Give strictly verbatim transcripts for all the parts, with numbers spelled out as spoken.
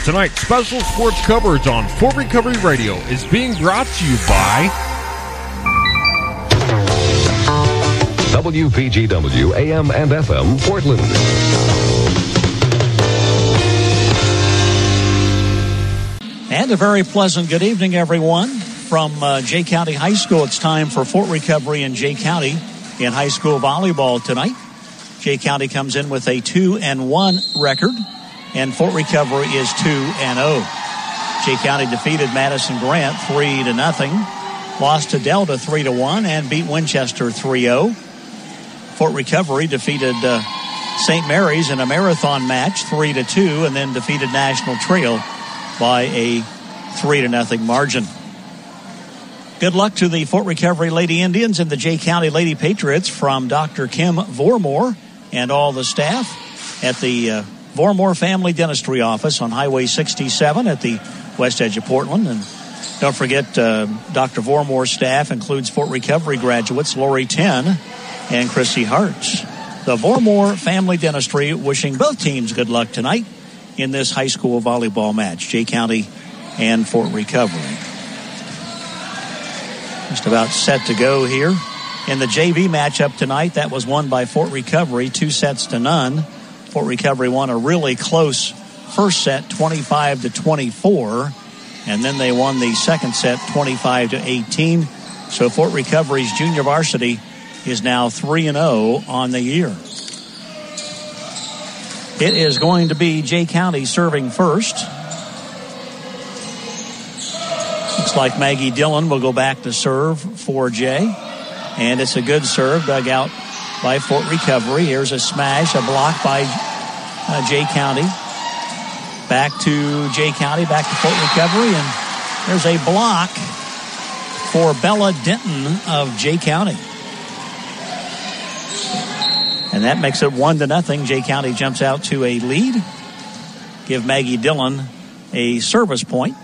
Tonight's special sports coverage on Fort Recovery Radio is being brought to you by W P G W A M and F M Portland. And a very pleasant good evening, everyone. From uh, Jay County High School, it's time for Fort Recovery in Jay County in high school volleyball tonight. Jay County comes in with a two and one record, and Fort Recovery is two and oh. Jay County defeated Madison Grant three to nothing, lost to Delta three to one, and beat Winchester three oh. Fort Recovery defeated uh, Saint Mary's in a marathon match three to two, and then defeated National Trail by a three to nothing margin. Good luck to the Fort Recovery Lady Indians and the Jay County Lady Patriots from Doctor Kim Vormore and all the staff at the uh, Vormore Family Dentistry Office on Highway sixty-seven at the west edge of Portland. And don't forget, uh, Doctor Vormore's staff includes Fort Recovery graduates Lori Ten and Chrissy Hartz. The Vormore Family Dentistry wishing both teams good luck tonight in this high school volleyball match, Jay County and Fort Recovery. Just about set to go here. In the J V matchup tonight, that was won by Fort Recovery, two sets to none. Fort Recovery won a really close first set, twenty-five to twenty-four, and then they won the second set, twenty-five to eighteen. So Fort Recovery's junior varsity is now three and oh on the year. It is going to be Jay County serving first. Looks like Maggie Dillon will go back to serve for Jay. And it's a good serve dug out by Fort Recovery. Here's a smash, a block by uh, Jay County. Back to Jay County, back to Fort Recovery. And there's a block for Bella Denton of Jay County. And that makes it one to nothing. Jay County jumps out to a lead. Give Maggie Dillon a service point.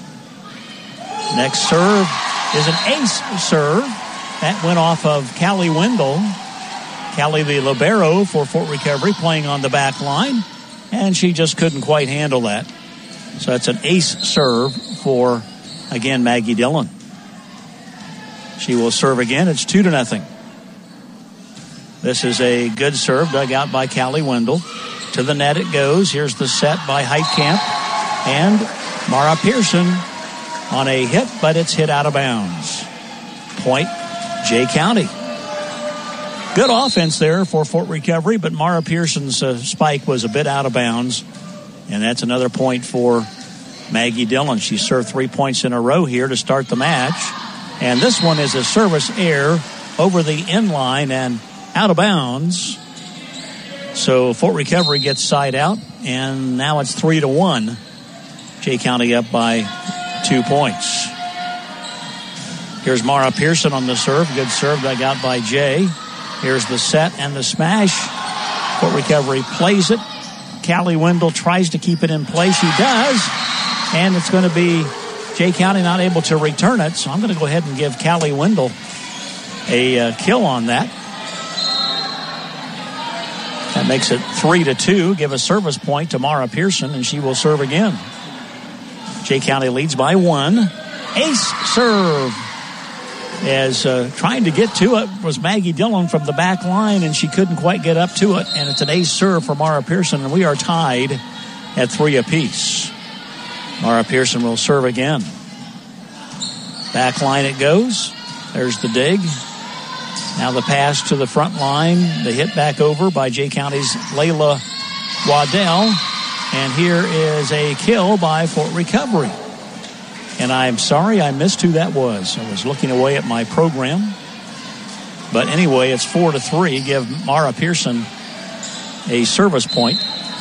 Next serve is an ace serve. That went off of Callie Wendell. Callie, the libero for Fort Recovery, playing on the back line. And she just couldn't quite handle that. So that's an ace serve for, again, Maggie Dillon. She will serve again. It's two to nothing. This is a good serve dug out by Callie Wendell. To the net it goes. Here's the set by Heitkamp. And Mara Pearson on a hit, but it's hit out of bounds. Point, Jay County. Good offense there for Fort Recovery, but Mara Pearson's uh, spike was a bit out of bounds. And that's another point for Maggie Dillon. She served three points in a row here to start the match. And this one is a service error over the end line and out of bounds. So Fort Recovery gets side out, and now it's three to one. Jay County up by two points. Here's Mara Pearson on the serve. Good serve dug out by Jay. Here's the set and the smash. Fort Recovery plays it. Callie Wendell tries to keep it in play. She does. And it's going to be Jay County not able to return it. So I'm going to go ahead and give Callie Wendell a uh, kill on that. That makes it three to two. Give a service point to Mara Pearson, and she will serve again. Jay County leads by one. Ace serve. As uh, trying to get to it was Maggie Dillon from the back line, and she couldn't quite get up to it. And it's an ace serve for Mara Pearson, and we are tied at three apiece. Mara Pearson will serve again. Back line it goes. There's the dig. Now the pass to the front line. The hit back over by Jay County's Layla Waddell. And here is a kill by Fort Recovery. And I'm sorry I missed who that was. I was looking away at my program. But anyway, it's four to three. Give Mara Pearson a service point.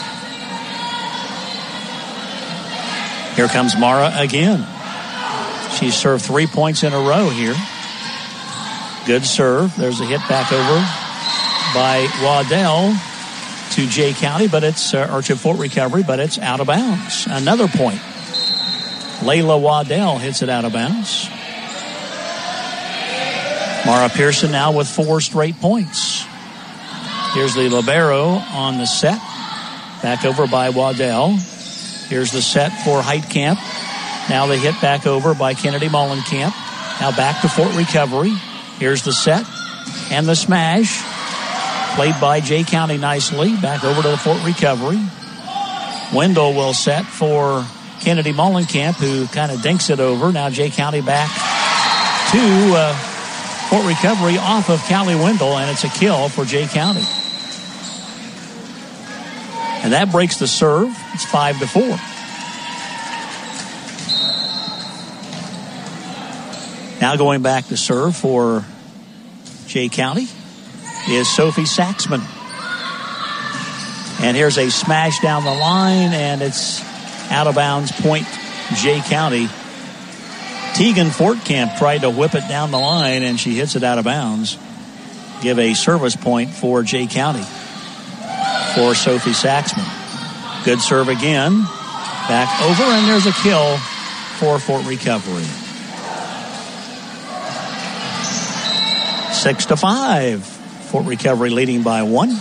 Here comes Mara again. She served three points in a row here. Good serve. There's a hit back over by Waddell to Jay County, but it's uh, or to Fort Recovery, but it's out of bounds. Another point. Layla Waddell hits it out of bounds. Mara Pearson now with four straight points. Here's the libero on the set. Back over by Waddell. Here's the set for Heitkamp. Now the hit back over by Kennedy Mollenkamp. Now back to Fort Recovery. Here's the set and the smash. Played by Jay County nicely. Back over to the Fort Recovery. Wendell will set for Kennedy Mollenkamp, who kind of dinks it over. Now Jay County back to uh, Fort Recovery off of Callie Wendell, and it's a kill for Jay County. And that breaks the serve. It's five to four. Now going back to serve for Jay County is Sophie Saxman. And here's a smash down the line, and it's out of bounds, point Jay County. Tegan Fortcamp tried to whip it down the line, and she hits it out of bounds. Give a service point for Jay County for Sophie Saxman. Good serve again. Back over, and there's a kill for Fort Recovery. Six to five. Fort Recovery leading by one.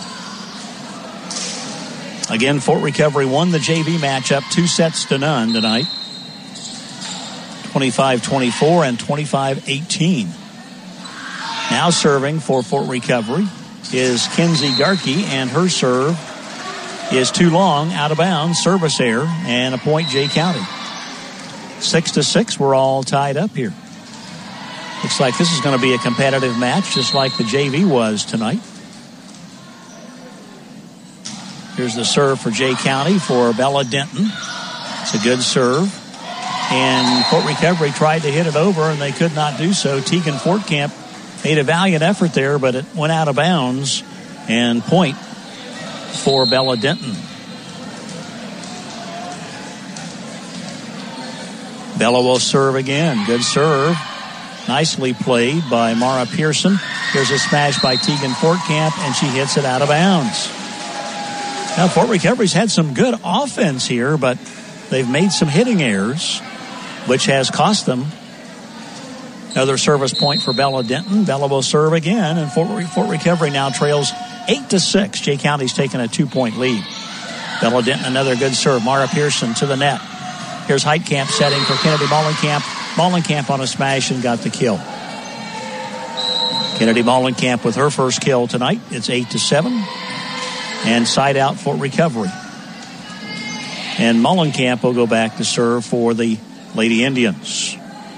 Again, Fort Recovery won the J V matchup two sets to none tonight. twenty-five twenty-four and twenty-five eighteen. Now serving for Fort Recovery is Kinsey Garkey, and her serve is too long, out of bounds, service error, and a point Jay County. Six to six, we're all tied up here. Looks like this is going to be a competitive match, just like the J V was tonight. Here's the serve for Jay County for Bella Denton. It's a good serve. And Fort Recovery tried to hit it over, and they could not do so. Tegan Fortcamp made a valiant effort there, but it went out of bounds. And point for Bella Denton. Bella will serve again. Good serve. Nicely played by Mara Pearson. Here's a smash by Tegan Fortcamp, and she hits it out of bounds. Now, Fort Recovery's had some good offense here, but they've made some hitting errors, which has cost them. Another service point for Bella Denton. Bella will serve again, and Fort, Fort Recovery now trails eight to six. Jay County's taken a two-point lead. Bella Denton, another good serve. Mara Pearson to the net. Here's Heitkamp setting for Kennedy Mollenkamp. Mollenkamp on a smash and got the kill. Kennedy Mollenkamp with her first kill tonight. It's eight to seven. And side out Fort Recovery. And Mollenkamp will go back to serve for the Lady Indians.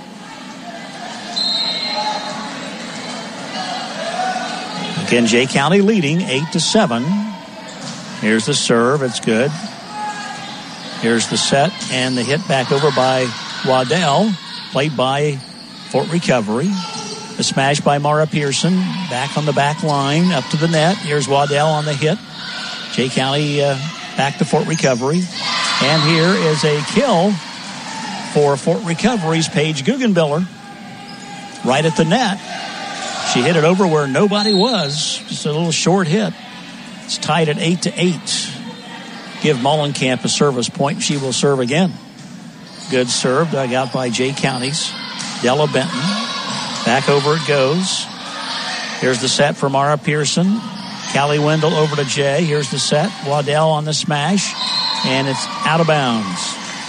Again, Jay County leading eight to seven. Here's the serve. It's good. Here's the set and the hit back over by Waddell, played by Fort Recovery. The smash by Mara Pearson, back on the back line, up to the net. Here's Waddell on the hit. Jay County uh, back to Fort Recovery. And here is a kill for Fort Recovery's Paige Guggenbiller. Right at the net. She hit it over where nobody was. Just a little short hit. It's tied at eight to eight. Give Mollenkamp a service point. She will serve again. Good serve, dug out by Jay County's Della Benton. Back over it goes. Here's the set for Mara Pearson. Callie Wendell over to Jay. Here's the set. Waddell on the smash. And it's out of bounds.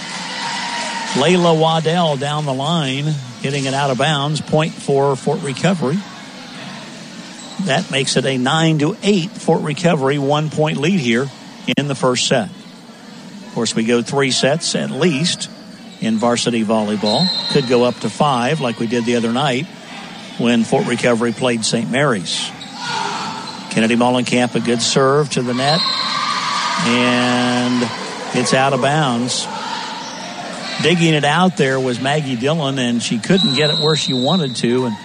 Layla Waddell down the line, hitting it out of bounds. Point for Fort Recovery. That makes it a nine to eight Fort Recovery one-point lead here in the first set. Of course, we go three sets at least in varsity volleyball. Could go up to five like we did the other night when Fort Recovery played Saint Mary's. Kennedy Mollenkamp, a good serve to the net. And it's out of bounds. Digging it out there was Maggie Dillon, and she couldn't get it where she wanted to. And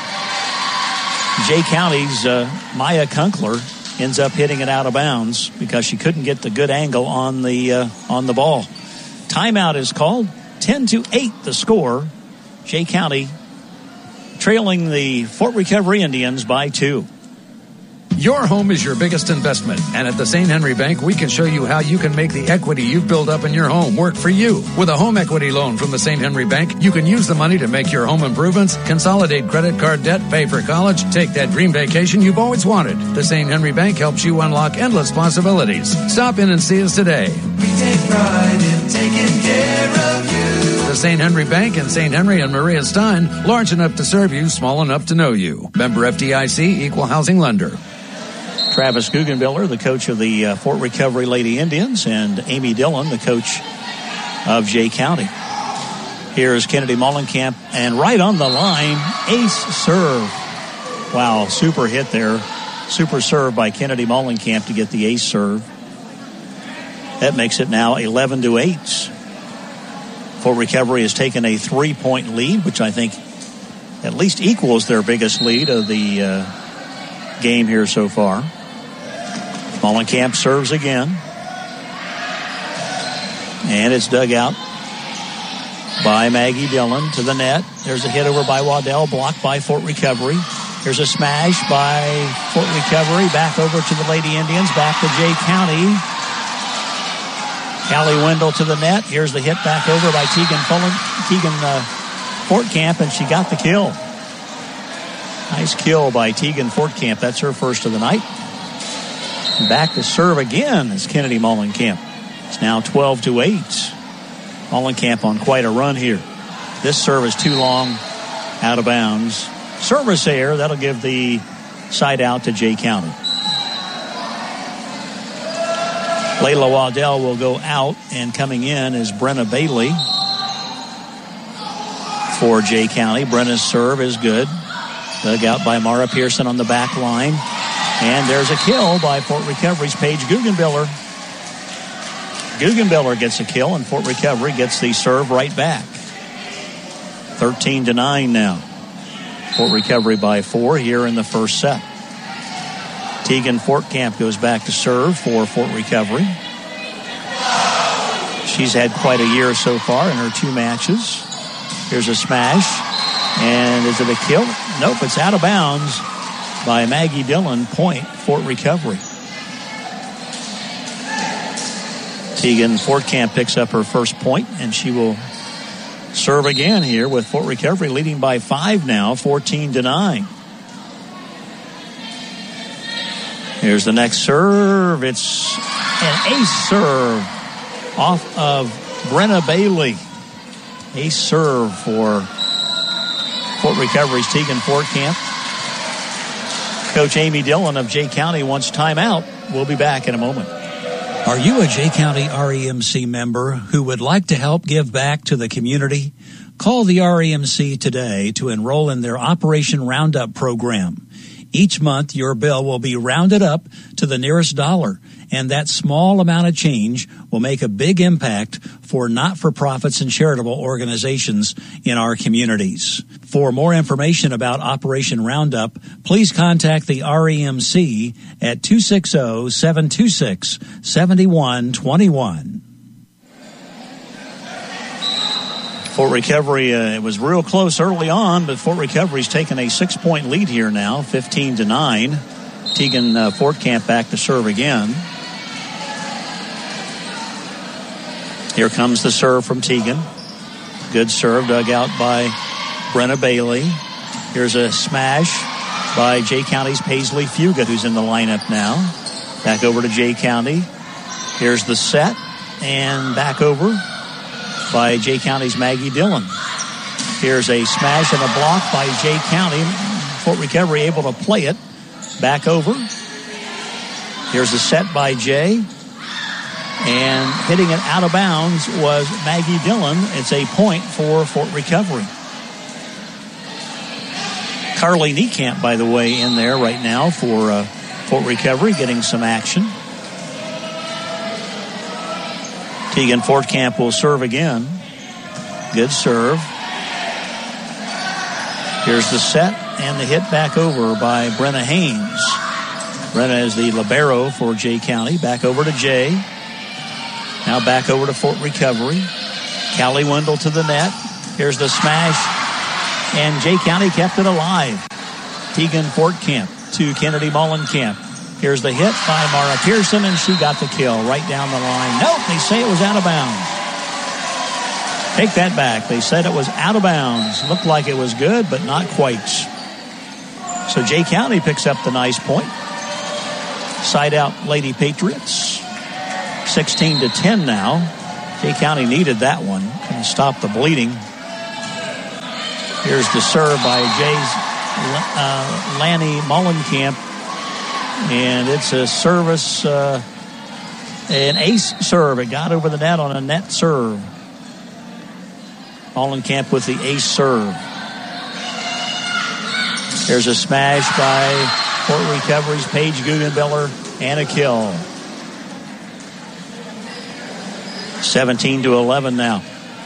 Jay County's uh, Maya Kunkler ends up hitting it out of bounds because she couldn't get the good angle on the uh, on the ball. Timeout is called. ten to eight the score. Jay County trailing the Fort Recovery Indians by two. Your home is your biggest investment, and at the Saint Henry Bank, we can show you how you can make the equity you've built up in your home work for you. With a home equity loan from the Saint Henry Bank, you can use the money to make your home improvements, consolidate credit card debt, pay for college, take that dream vacation you've always wanted. The Saint Henry Bank helps you unlock endless possibilities. Stop in and see us today. We take pride in taking care of you. The Saint Henry Bank in Saint Henry and Maria Stein, large enough to serve you, small enough to know you. Member F D I C, Equal Housing Lender. Travis Guggenbiller, the coach of the uh, Fort Recovery Lady Indians, and Amy Dillon, the coach of Jay County. Here's Kennedy Mollenkamp, and right on the line, ace serve. Wow, super hit there. Super serve by Kennedy Mollenkamp to get the ace serve. That makes it now eleven to eight. Fort Recovery has taken a three-point lead, which I think at least equals their biggest lead of the uh, game here so far. Mollenkamp serves again. And it's dug out by Maggie Dillon to the net. There's a hit over by Waddell, blocked by Fort Recovery. Here's a smash by Fort Recovery. Back over to the Lady Indians. Back to Jay County. Callie Wendell to the net. Here's the hit back over by Tegan Fullen, Tegan uh, Fortcamp, and she got the kill. Nice kill by Tegan Fortcamp. That's her first of the night. Back to serve again is Kennedy Mollenkamp. It's now twelve to eight. Mollenkamp on quite a run here. This serve is too long, out of bounds. Service error. That'll give the side out to Jay County. Layla Waddell will go out, and coming in is Brenna Bailey for Jay County. Brenna's serve is good. Dug out by Mara Pearson on the back line. And there's a kill by Fort Recovery's Paige Guggenbiller. Guggenbiller gets a kill, and Fort Recovery gets the serve right back. thirteen to nine now. Fort Recovery by four here in the first set. Tegan Fortcamp goes back to serve for Fort Recovery. She's had quite a year so far in her two matches. Here's a smash. And is it a kill? Nope, it's out of bounds by Maggie Dillon. Point, Fort Recovery. Tegan Fortcamp picks up her first point, and she will serve again here with Fort Recovery leading by five now, fourteen to nine. Here's the next serve. It's an ace serve off of Brenna Bailey. Ace serve for Fort Recovery's Tegan Fortcamp. Coach Amy Dillon of Jay County wants timeout. We'll be back in a moment. Are you a Jay County R E M C member who would like to help give back to the community? Call the R E M C today to enroll in their Operation Roundup program. Each month, your bill will be rounded up to the nearest dollar, and that small amount of change will make a big impact for not-for-profits and charitable organizations in our communities. For more information about Operation Roundup, please contact the R E M C at two six zero, seven two six, seven one two one. Fort Recovery, uh, it was real close early on, but Fort Recovery's taken a six-point lead here now, fifteen to nine. Tegan uh, Fortcamp back to serve again. Here comes the serve from Tegan. Good serve dug out by Brenna Bailey. Here's a smash by Jay County's Paisley Fugate, who's in the lineup now. Back over to Jay County. Here's the set, and back over by Jay County's Maggie Dillon. Here's a smash and a block by Jay County. Fort Recovery able to play it. Back over. Here's a set by Jay. And hitting it out of bounds was Maggie Dillon. It's a point for Fort Recovery. Carly Niekamp, by the way, in there right now for uh, Fort Recovery, getting some action. Tegan Fortcamp will serve again. Good serve. Here's the set and the hit back over by Brenna Haynes. Brenna is the libero for Jay County. Back over to Jay. Now back over to Fort Recovery. Callie Wendell to the net. Here's the smash. And Jay County kept it alive. Tegan Fortcamp to Kennedy Mollenkamp. Here's the hit by Mara Pearson, and she got the kill right down the line. Nope, they say it was out of bounds. Take that back. They said it was out of bounds. Looked like it was good, but not quite. So Jay County picks up the nice point. Side out Lady Patriots. sixteen to ten now. Jay County needed that one. Couldn't stop the bleeding. Here's the serve by Jay's uh, Lanny Mullenkamp. And it's a service, uh, an ace serve. It got over the net on a net serve. Mullenkamp with the ace serve. There's a smash by Fort Recovery's Paige Guggenbiller and a kill. seventeen to eleven now.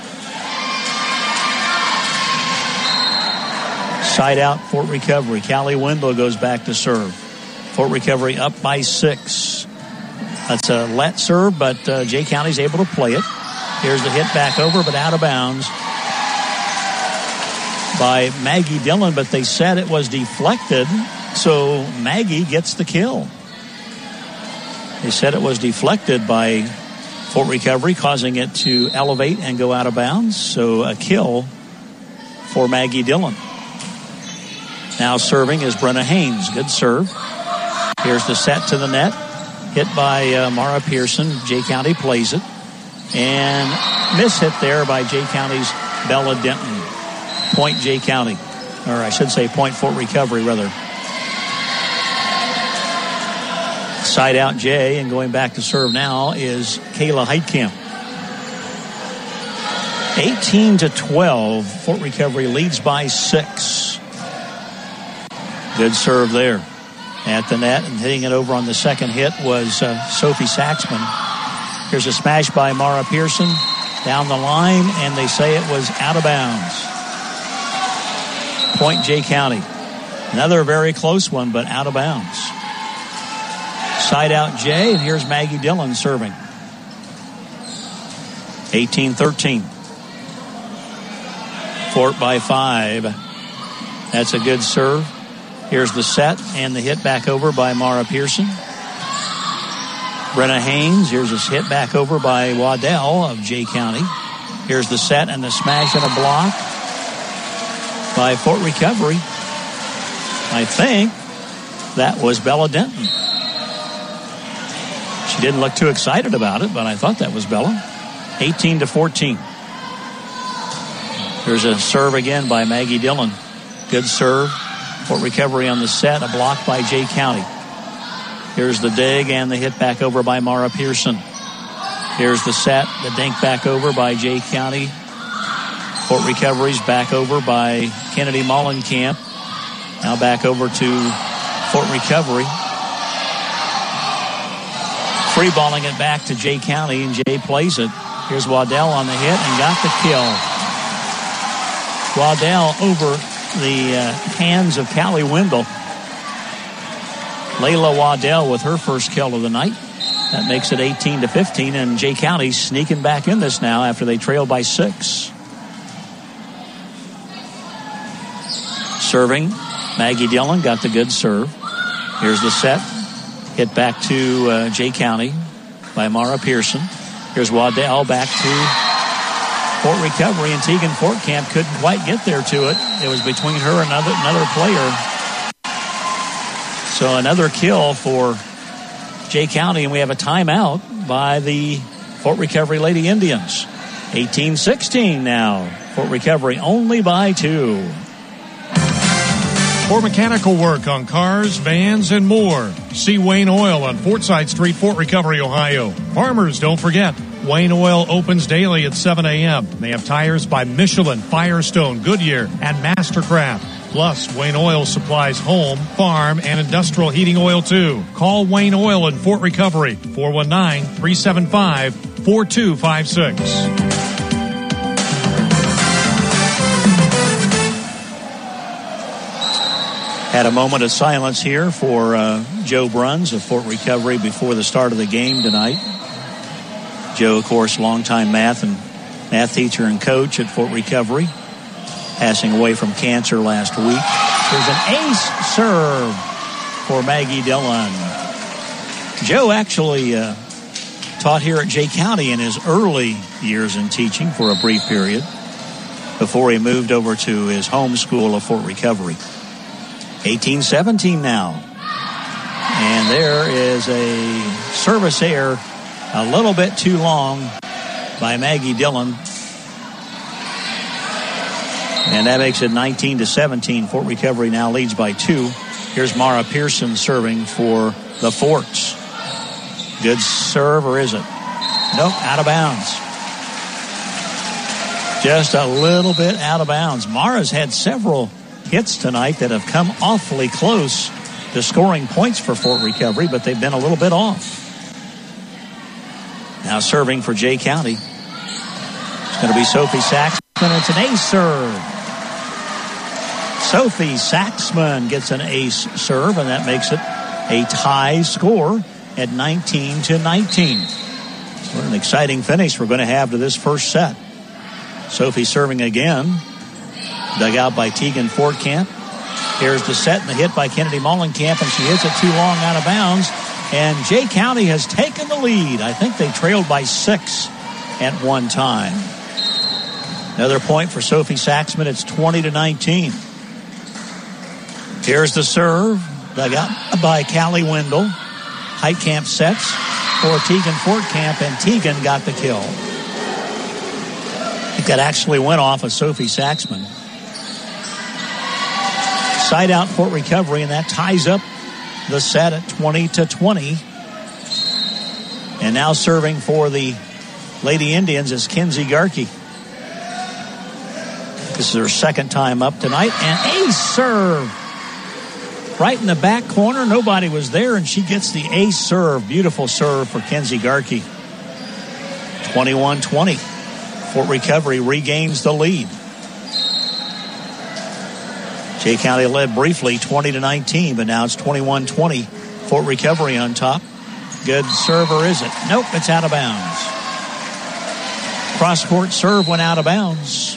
Side out Fort Recovery. Callie Wendell goes back to serve. Fort Recovery up by six. That's a let serve, but uh, Jay County's able to play it. Here's the hit back over, but out of bounds by Maggie Dillon, but they said it was deflected, so Maggie gets the kill. They said it was deflected by Fort Recovery, causing it to elevate and go out of bounds, so a kill for Maggie Dillon. Now serving is Brenna Haynes. Good serve. Here's the set to the net. Hit by uh, Mara Pearson. Jay County plays it. And miss hit there by Jay County's Bella Denton. Point Jay County. Or I should say point Fort Recovery, rather. Side out Jay, and going back to serve now is Kayla Heitkamp. eighteen to twelve. Fort Recovery leads by six. Good serve there at the net, and hitting it over on the second hit was uh, Sophie Saxman. Here's a smash by Mara Pearson down the line, and they say it was out of bounds. Point Jay County. Another very close one, but out of bounds. Side out Jay, and here's Maggie Dillon serving. eighteen thirteen. Fort by five. That's a good serve. Here's the set and the hit back over by Mara Pearson. Brenna Haynes. Here's a hit back over by Waddell of Jay County. Here's the set and the smash and a block by Fort Recovery. I think that was Bella Denton. She didn't look too excited about it, but I thought that was Bella. eighteen to fourteen. There's a serve again by Maggie Dillon. Good serve. Fort Recovery on the set. A block by Jay County. Here's the dig and the hit back over by Mara Pearson. Here's the set. The dink back over by Jay County. Fort Recovery's back over by Kennedy Mullenkamp. Now back over to Fort Recovery. Free balling it back to Jay County, and Jay plays it. Here's Waddell on the hit and got the kill. Waddell over the uh, hands of Callie Wendell. Layla Waddell with her first kill of the night. That makes it eighteen to fifteen, and Jay County sneaking back in this now after they trail by six. Serving, Maggie Dillon got the good serve. Here's the set. Hit back to uh, Jay County by Mara Pearson. Here's Waddell back to Fort Recovery, and Tegan Fortcamp couldn't quite get there to it. It was between her and another, another player. So another kill for Jay County, and we have a timeout by the Fort Recovery Lady Indians. eighteen sixteen now. Fort Recovery only by two. For mechanical work on cars, vans, and more, see Wayne Oil on Fortside Street, Fort Recovery, Ohio. Farmers, don't forget, Wayne Oil opens daily at seven a.m. They have tires by Michelin, Firestone, Goodyear, and Mastercraft. Plus, Wayne Oil supplies home, farm, and industrial heating oil, too. Call Wayne Oil in Fort Recovery, four one nine, three seven five, four two five six. Had a moment of silence here for uh, Joe Bruns of Fort Recovery before the start of the game tonight. Joe, of course, longtime math and math teacher and coach at Fort Recovery, passing away from cancer last week. There's an ace serve for Maggie Dillon. Joe actually uh, taught here at Jay County in his early years in teaching for a brief period before he moved over to his home school of Fort Recovery. eighteen seventeen now. And there is a service error a little bit too long by Maggie Dillon. And that makes it nineteen to seventeen. Fort Recovery now leads by two. Here's Mara Pearson serving for the Forts. Good serve, or is it? Nope, out of bounds. Just a little bit out of bounds. Mara's had several hits tonight that have come awfully close to scoring points for Fort Recovery, but they've been a little bit off. Now serving for Jay County. It's going to be Sophie Saxman. It's an ace serve. Sophie Saxman gets an ace serve, and that makes it a tie score at nineteen to nineteen. What an exciting finish we're going to have to this first set. Sophie serving again. Dug out by Tegan Fortcamp. Here's the set and the hit by Kennedy Mollenkamp, and she hits it too long out of bounds. And Jay County has taken the lead. I think they trailed by six at one time. Another point for Sophie Saxman. It's twenty to nineteen. Here's the serve. Dug out by Callie Wendell. Heitkamp sets for Tegan Fortcamp, and Tegan got the kill. I think that actually went off of Sophie Saxman. Side out Fort Recovery, and that ties up the set at twenty to twenty. And now serving for the Lady Indians is Kenzie Garkey. This is her second time up tonight. And ace serve. Right in the back corner. Nobody was there, and she gets the ace serve. Beautiful serve for Kenzie Garkey. twenty-one twenty. Fort Recovery regains the lead. Jay County led briefly twenty to nineteen, but now it's twenty-one twenty. Fort Recovery on top. Good serve, or is it? Nope, it's out of bounds. Cross-court serve went out of bounds.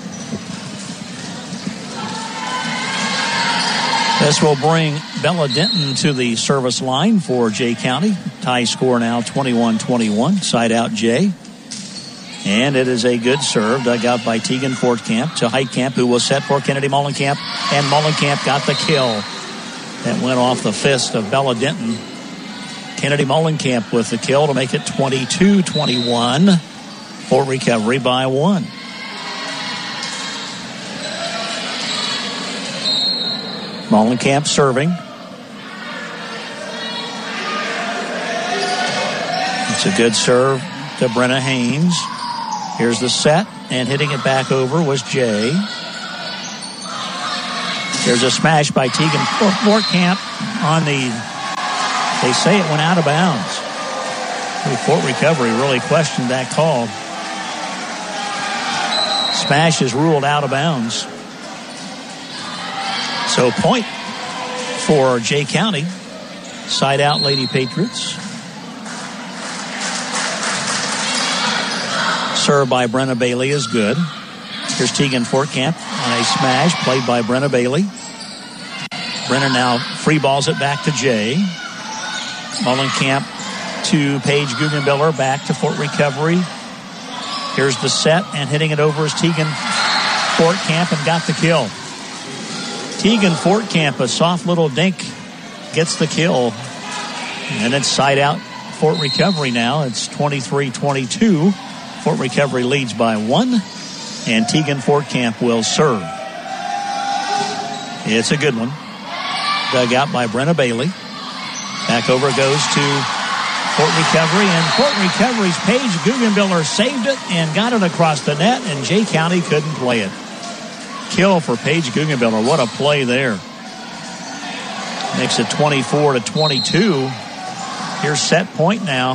This will bring Bella Denton to the service line for Jay County. Tie score now twenty-one twenty-one. Side out Jay. And it is a good serve dug out by Tegan Fortcamp to Heitkamp, who will set for Kennedy Mollenkamp. And Mollenkamp got the kill. That went off the fist of Bella Denton. Kennedy Mollenkamp with the kill to make it twenty-two twenty-one. Fort Recovery by one. Mollenkamp serving. It's a good serve to Brenna Haynes. Here's the set, and hitting it back over was Jay. There's a smash by Tegan Fortcamp on the, they say it went out of bounds. Fort Recovery really questioned that call. Smash is ruled out of bounds. So point for Jay County. Side out Lady Patriots. Serve by Brenna Bailey is good. Here's Tegan Fortcamp on a smash played by Brenna Bailey. Brenna now free balls it back to Jay. Mollenkamp to Paige Guggenbiller, back to Fort Recovery. Here's the set, and hitting it over is Tegan Fortcamp, and got the kill. Tegan Fortcamp, a soft little dink, gets the kill. And it's side out Fort Recovery now. It's twenty-three twenty-two. Fort Recovery leads by one, and Tegan Fortcamp will serve. It's a good one. Dug out by Brenna Bailey. Back over goes to Fort Recovery, and Fort Recovery's Paige Guggenbiller saved it and got it across the net, and Jay County couldn't play it. Kill for Paige Guggenbiller. What a play there. Makes it twenty-four to twenty-two. Here's set point now.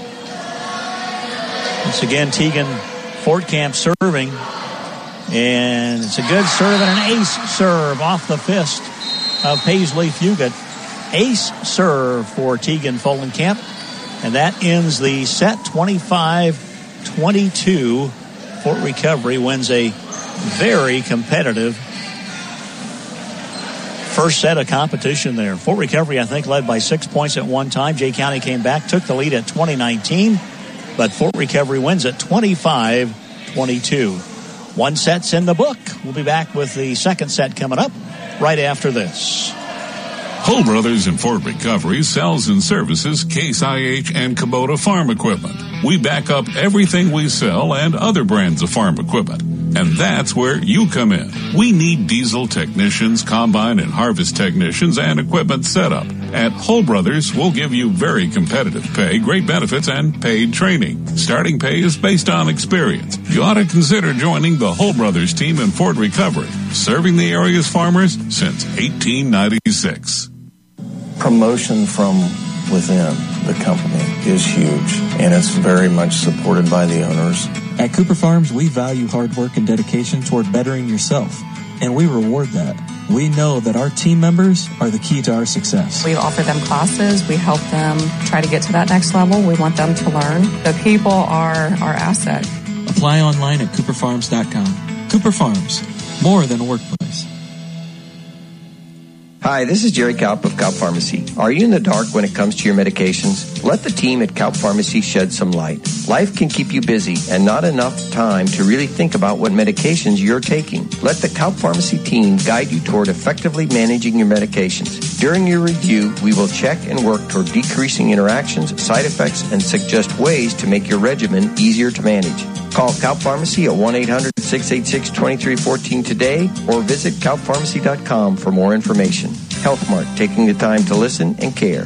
Once again, Tegan Fortcamp serving. And it's a good serve and an ace serve off the fist of Paisley Fugit. Ace serve for Tegan Fortcamp. And that ends the set twenty-five twenty-two. Fort Recovery wins a very competitive First set of competition there. Fort Recovery, I think, led by six points at one time. Jay County came back, took the lead at twenty nineteen, but Fort Recovery wins at twenty-five twenty-two. One set's in the book. We'll be back with the second set coming up right after this. Hull Brothers in Fort Recovery sells and services Case I H and Kubota farm equipment. We back up everything we sell and other brands of farm equipment. And that's where you come in. We need diesel technicians, combine and harvest technicians, and equipment setup. At Hull Brothers, we'll give you very competitive pay, great benefits, and paid training. Starting pay is based on experience. You ought to consider joining the Hull Brothers team in Fort Recovery, serving the area's farmers since eighteen ninety-six. Promotion from within the company is huge, and it's very much supported by the owners. At Cooper Farms, we value hard work and dedication toward bettering yourself, and we reward that. We know that our team members are the key to our success. We offer them classes. We help them try to get to that next level. We want them to learn. The people are our asset. Apply online at cooper farms dot com. Cooper Farms, more than a workplace. Hi, this is Jerry Kaup of Kaup Pharmacy. Are you in the dark when it comes to your medications? Let the team at Kaup Pharmacy shed some light. Life can keep you busy and not enough time to really think about what medications you're taking. Let the Kaup Pharmacy team guide you toward effectively managing your medications. During your review, we will check and work toward decreasing interactions, side effects, and suggest ways to make your regimen easier to manage. Call Kaup Pharmacy at one eight hundred six eight six two three one four today or visit kaup pharmacy dot com for more information. HealthMart, taking the time to listen and care.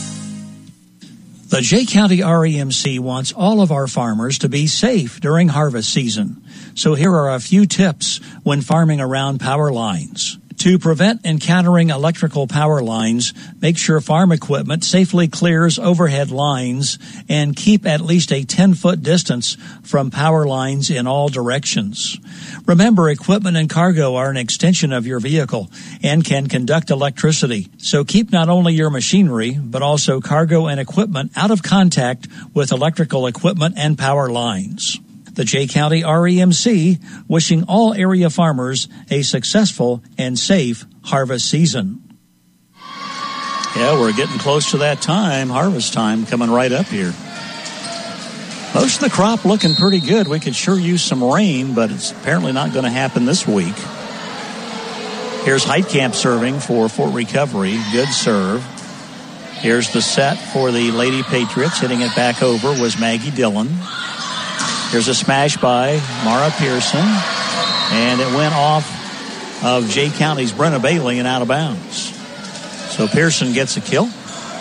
The Jay County R E M C wants all of our farmers to be safe during harvest season. So here are a few tips when farming around power lines. To prevent encountering electrical power lines, make sure farm equipment safely clears overhead lines and keep at least a ten-foot distance from power lines in all directions. Remember, equipment and cargo are an extension of your vehicle and can conduct electricity. So keep not only your machinery, but also cargo and equipment out of contact with electrical equipment and power lines. The Jay County R E M C wishing all area farmers a successful and safe harvest season. Yeah, we're getting close to that time, harvest time coming right up here. Most of the crop looking pretty good. We could sure use some rain, but it's apparently not going to happen this week. Here's Heitkamp serving for Fort Recovery. Good serve. Here's the set for the Lady Patriots. Hitting it back over was Maggie Dillon. Here's a smash by Mara Pearson, and it went off of Jay County's Brenna Bailey and out of bounds. So Pearson gets a kill.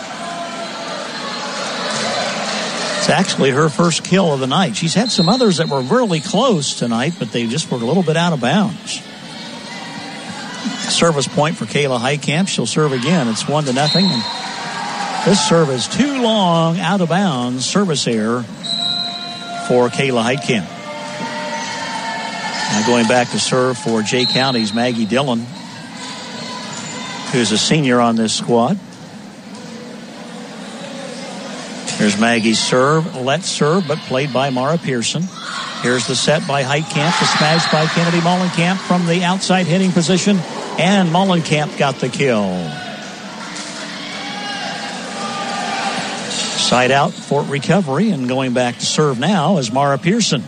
It's actually her first kill of the night. She's had some others that were really close tonight, but they just were a little bit out of bounds. Service point for Kayla Heitkamp. She'll serve again. It's one to nothing. And this serve is too long, out of bounds. Service error for Kayla Heitkamp. Now going back to serve for Jay County's Maggie Dillon, who's a senior on this squad. Here's Maggie's serve, let serve, but played by Mara Pearson. Here's the set by Heitkamp, the smash by Kennedy Mullenkamp from the outside hitting position, and Mullenkamp got the kill. Side out, Fort Recovery, and going back to serve now is Mara Pearson.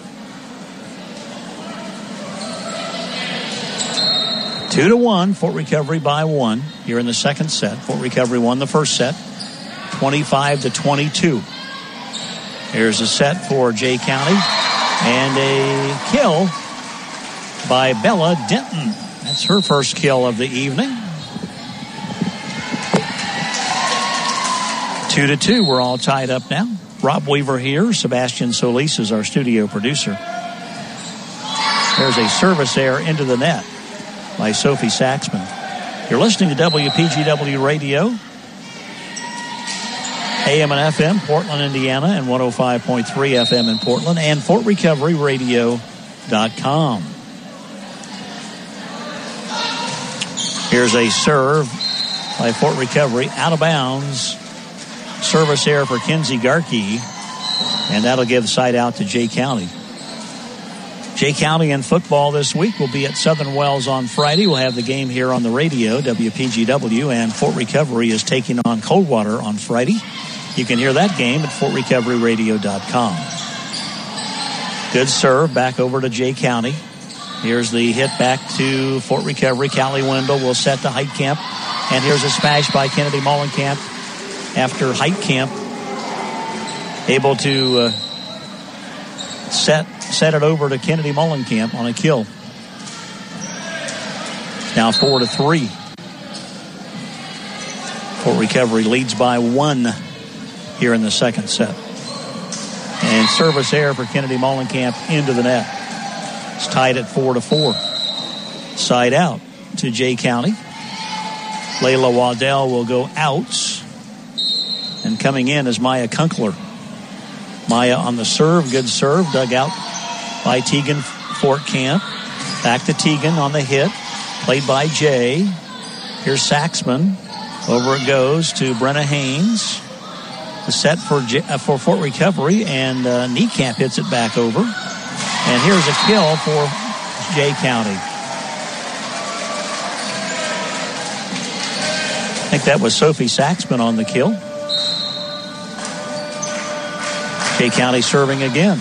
Two to one, Fort Recovery by one here in the second set. Fort Recovery won the first set, twenty-five to twenty-two. Here's a set for Jay County, and a kill by Bella Denton. That's her first kill of the evening. Two to two, we're all tied up now. Rob Weaver here. Sebastian Solis is our studio producer. There's a service error into the net by Sophie Saxman. You're listening to W P G W Radio, A M and F M, Portland, Indiana, and one oh five point three F M in Portland, and Fort Recovery Radio dot com. Here's a serve by Fort Recovery, out of bounds. Service error for Kenzie Garkey, and that'll give the side out to Jay County. Jay County in football this week will be at Southern Wells on Friday. We'll have the game here on the radio, W P G W, and Fort Recovery is taking on Coldwater on Friday. You can hear that game at fort recovery radio dot com. Good serve back over to Jay County. Here's the hit back to Fort Recovery. Callie Wendell will set to Heitkamp. And here's a smash by Kennedy Mollenkamp after Heitkamp able to uh, set set it over to Kennedy Mollenkamp on a kill. Now four to three. Fort Recovery leads by one here in the second set. And service error for Kennedy Mollenkamp into the net. It's tied at four to four. Side out to Jay County. Layla Waddell will go out. And coming in is Maya Kunkler. Maya on the serve. Good serve. Dug out by Tegan Fortcamp. Back to Tegan on the hit. Played by Jay. Here's Saxman. Over it goes to Brenna Haynes. The set for J- uh, for Fort Recovery. And uh, Niekamp hits it back over. And here's a kill for Jay County. I think that was Sophie Saxman on the kill. Jay County serving again.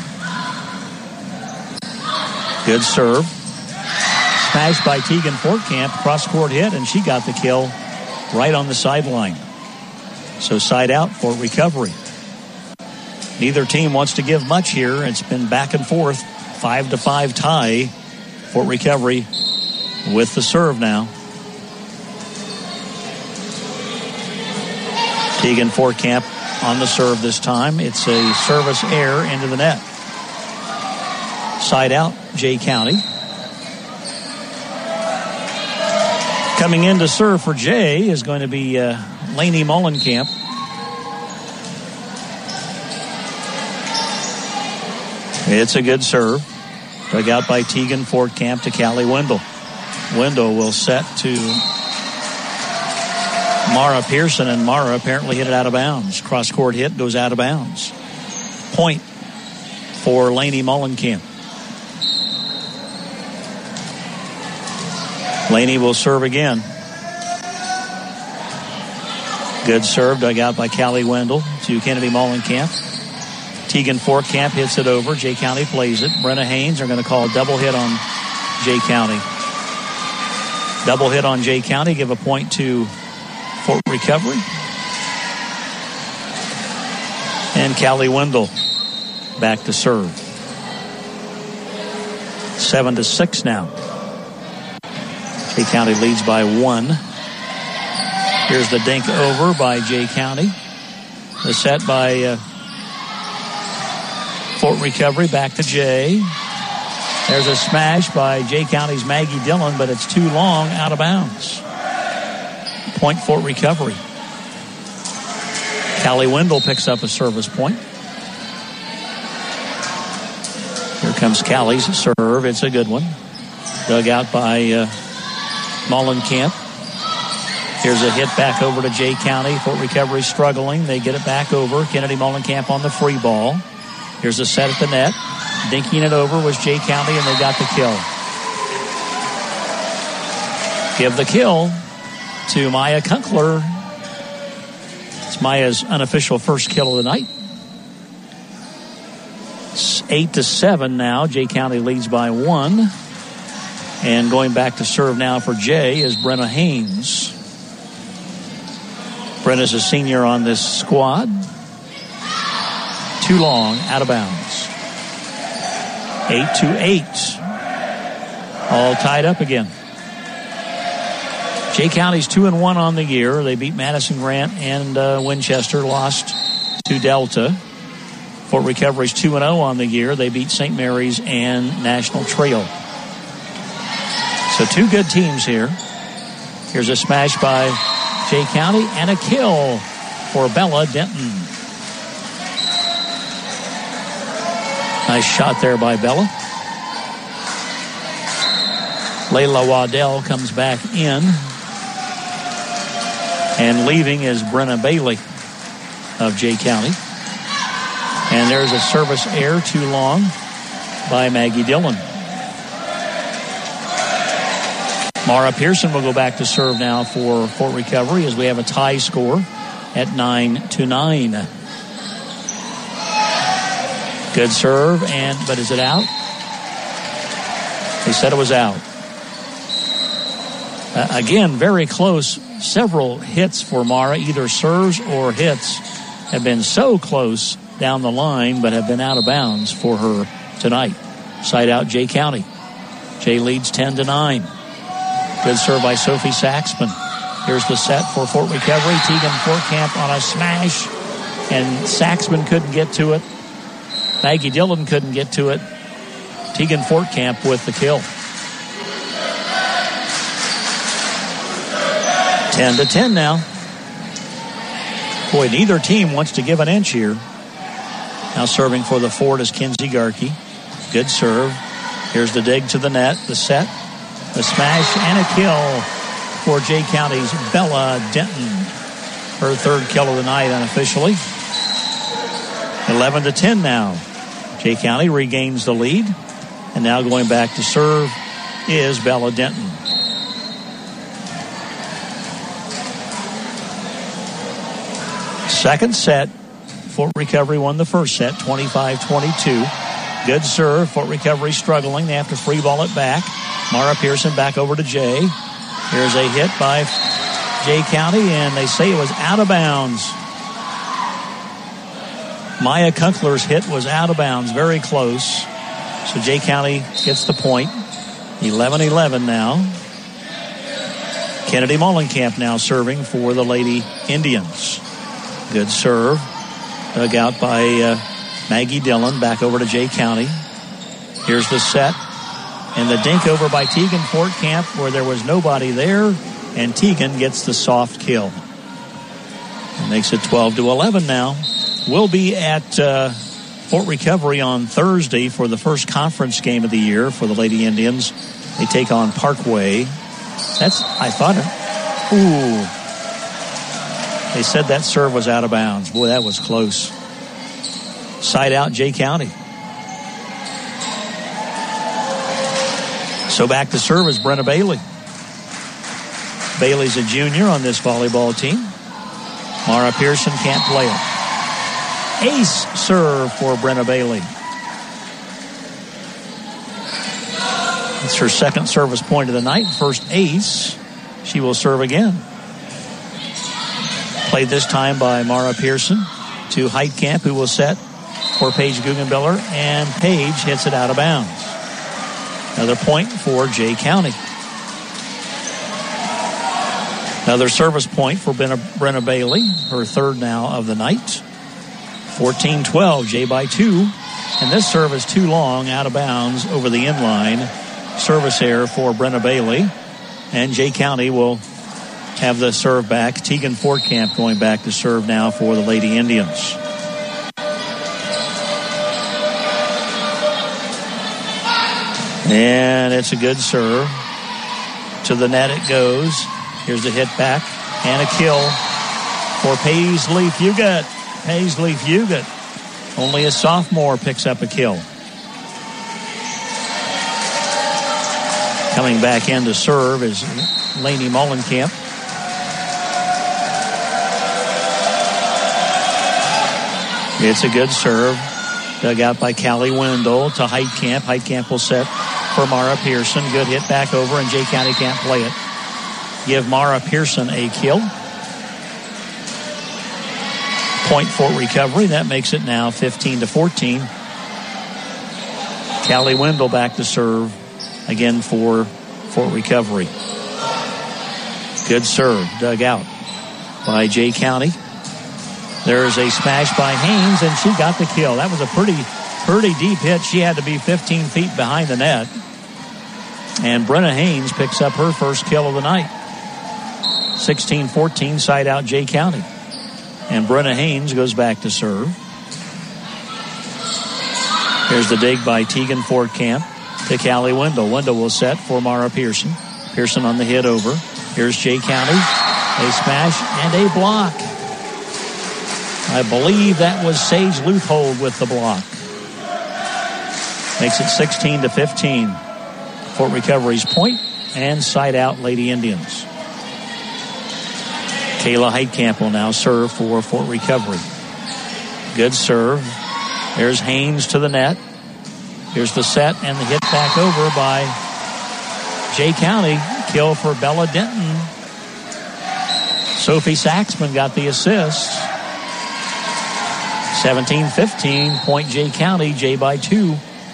Good serve. Smashed by Tegan Fortcamp. Cross-court hit, and she got the kill right on the sideline. So side out for Recovery. Neither team wants to give much here. It's been back and forth. Five to five tie. Fort Recovery with the serve now. Tegan Fortcamp on the serve this time. It's a service error into the net. Side out, Jay County. Coming in to serve for Jay is going to be uh, Lainey Mollenkamp. It's a good serve. Dug out by Tegan Fortcamp to Callie Wendell. Wendell will set to Mara Pearson, and Mara apparently hit it out of bounds. Cross-court hit goes out of bounds. Point for Lainey Mollenkamp. Lainey will serve again. Good serve, dug out by Callie Wendell to Kennedy Mollenkamp. Tegan Fortcamp hits it over. Jay County plays it. Brenna Haynes are going to call a double hit on Jay County. Double hit on Jay County, give a point to Fort Recovery. And Callie Wendell back to serve. Seven to six now. Jay County leads by one. Here's the dink over by Jay County. The set by uh, Fort Recovery back to Jay. There's a smash by Jay County's Maggie Dillon, but it's too long, out of bounds. Point Fort Recovery. Callie Wendell picks up a service point. Here comes Callie's serve. It's a good one. Dug out by uh, Mollenkamp. Here's a hit back over to Jay County. Fort Recovery struggling. They get it back over. Kennedy Mollenkamp on the free ball. Here's a set at the net. Dinking it over was Jay County, and they got the kill. Give the kill to Maya Kunkler. It's Maya's unofficial first kill of the night. It's eight to seven now. Jay County leads by one. And going back to serve now for Jay is Brenna Haynes. Brenna's a senior on this squad. Too long, out of bounds. Eight to eight. All tied up again. Jay County's two and one on the year. They beat Madison Grant and uh, Winchester, lost to Delta. Fort Recovery's two and oh on the year. They beat Saint Mary's and National Trail. So two good teams here. Here's a smash by Jay County and a kill for Bella Denton. Nice shot there by Bella. Layla Waddell comes back in. And leaving is Brenna Bailey of Jay County. And there's a service error too long by Maggie Dillon. Mara Pearson will go back to serve now for Fort Recovery as we have a tie score at nine to nine. Good serve, and but is it out? They said it was out. Uh, again, very close. Several hits for Mara, either serves or hits, have been so close down the line, but have been out of bounds for her tonight. Side out Jay County. Jay leads ten to nine. Good serve by Sophie Saxman. Here's the set for Fort Recovery. Tegan Fortcamp on a smash, and Saxman couldn't get to it. Maggie Dillon couldn't get to it. Tegan Fortcamp with the kill. ten to ten now. Boy, neither team wants to give an inch here. Now serving for the Fort is Kinsey Garkey. Good serve. Here's the dig to the net. The set. The smash and a kill for Jay County's Bella Denton. Her third kill of the night unofficially. eleven to ten now. Jay County regains the lead. And now going back to serve is Bella Denton. Second set. Fort Recovery won the first set, twenty-five twenty-two. Good serve. Fort Recovery struggling. They have to free ball it back. Mara Pearson back over to Jay. Here's a hit by Jay County, and they say it was out of bounds. Maya Kunkler's hit was out of bounds, very close. So Jay County gets the point. eleven eleven now. Kennedy Mollenkamp now serving for the Lady Indians. Good serve. Dug out by uh, Maggie Dillon. Back over to Jay County. Here's the set. And the dink over by Tegan Fortcamp where there was nobody there. And Tegan gets the soft kill. It makes it twelve to eleven now. We'll be at uh, Fort Recovery on Thursday for the first conference game of the year for the Lady Indians. They take on Parkway. That's, I thought, it, ooh. They said that serve was out of bounds. Boy, that was close. Side out, Jay County. So back to serve is Brenna Bailey. Bailey's a junior on this volleyball team. Mara Pearson can't play it. Ace serve for Brenna Bailey. It's her second service point of the night. First ace. She will serve again. Played this time by Mara Pearson to Heitkamp, who will set for Paige Guggenbiller, and Paige hits it out of bounds. Another point for Jay County. Another service point for Brenna, Brenna Bailey, her third now of the night. fourteen twelve, Jay by two. And this serve is too long, out of bounds over the inline. Service error for Brenna Bailey. And Jay County will have the serve back. Tegan Fortcamp going back to serve now for the Lady Indians. And it's a good serve. To the net it goes. Here's the hit back. And a kill for Paisley Fugate. Paisley Fugate, only a sophomore, picks up a kill. Coming back in to serve is Lainey Mollenkamp. It's a good serve. Dug out by Callie Wendell to Heitkamp. Heitkamp will set for Mara Pearson. Good hit back over, and Jay County can't play it. Give Mara Pearson a kill. Point Fort Recovery. That makes it now fifteen to fourteen. Callie Wendell back to serve again for Fort Recovery. Good serve. Dug out by Jay County. There's a smash by Haynes, and she got the kill. That was a pretty, pretty deep hit. She had to be fifteen feet behind the net. And Brenna Haynes picks up her first kill of the night. sixteen fourteen, side out Jay County. And Brenna Haynes goes back to serve. Here's the dig by Tegan Fortcamp to Callie Wendell. Wendell will set for Mara Pearson. Pearson on the hit over. Here's Jay County. A smash and a block. I believe that was Sage Leuthold with the block. Makes it sixteen to fifteen. Fort Recovery's point. and side out Lady Indians. Kayla Heitkamp will now serve for Fort Recovery. Good serve. There's Haynes to the net. Here's the set and the hit back over by Jay County. Kill for Bella Denton. Sophie Saxman got the assist. seventeen fifteen, point Jay County, Jay by two.